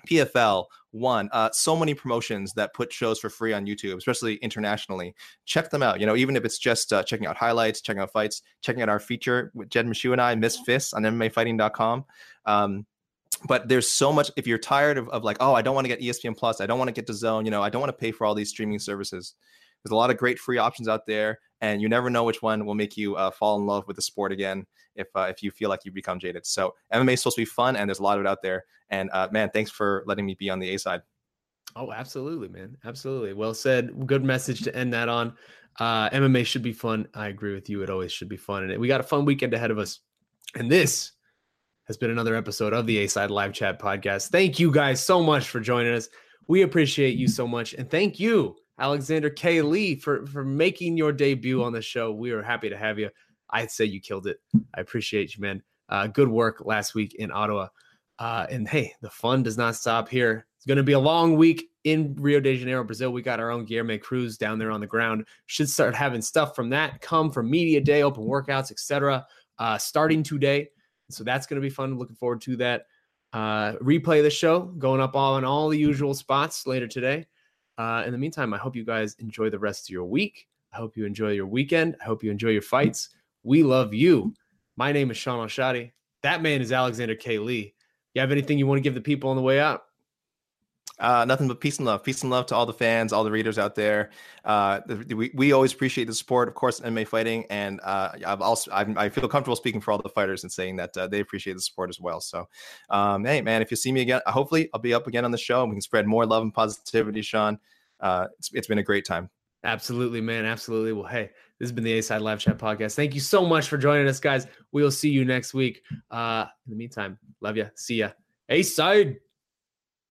PFL, One, so many promotions that put shows for free on YouTube, especially internationally. Check them out. Even if it's just checking out highlights, checking out fights, checking out our feature with Jed Meshew and I, Miss Fists on MMAfighting.com. But there's so much. If you're tired of like, oh, I don't want to get ESPN Plus, I don't want to get DAZN, I don't want to pay for all these streaming services. There's a lot of great free options out there, and you never know which one will make you fall in love with the sport again if you feel like you become jaded. So MMA is supposed to be fun, and there's a lot of it out there. And man, thanks for letting me be on the A side. Oh, absolutely, man. Absolutely. Well said. Good message to end that on. MMA should be fun. I agree with you. It always should be fun. And we got a fun weekend ahead of us. And this has been another episode of the A-Side Live Chat Podcast. Thank you guys so much for joining us. We appreciate you so much. And thank you, Alexander K. Lee, for making your debut on the show. We are happy to have you. I'd say you killed it. I appreciate you, man. Good work last week in Ottawa. And hey, the fun does not stop here. It's going to be a long week in Rio de Janeiro, Brazil. We got our own Guilherme Cruz down there on the ground. Should start having stuff from that come from media day, open workouts, etc. Starting today. So that's going to be fun. Looking forward to that. Replay the show going up on all the usual spots later today. In the meantime, I hope you guys enjoy the rest of your week. I hope you enjoy your weekend. I hope you enjoy your fights. We love you. My name is Sean Oshadi. That man is Alexander K. Lee. You have anything you want to give the people on the way out? Nothing but peace and love. Peace and love to all the fans, all the readers out there. We always appreciate the support, of course, in MMA fighting, and I feel comfortable speaking for all the fighters and saying that they appreciate the support as well. So, hey, man, if you see me again, hopefully I'll be up again on the show and we can spread more love and positivity, Sean. It's been a great time. Absolutely, man. Absolutely. Well, hey, this has been the A-Side Live Chat Podcast. Thank you so much for joining us, guys. We'll see you next week. In the meantime, love ya. See ya. A-Side.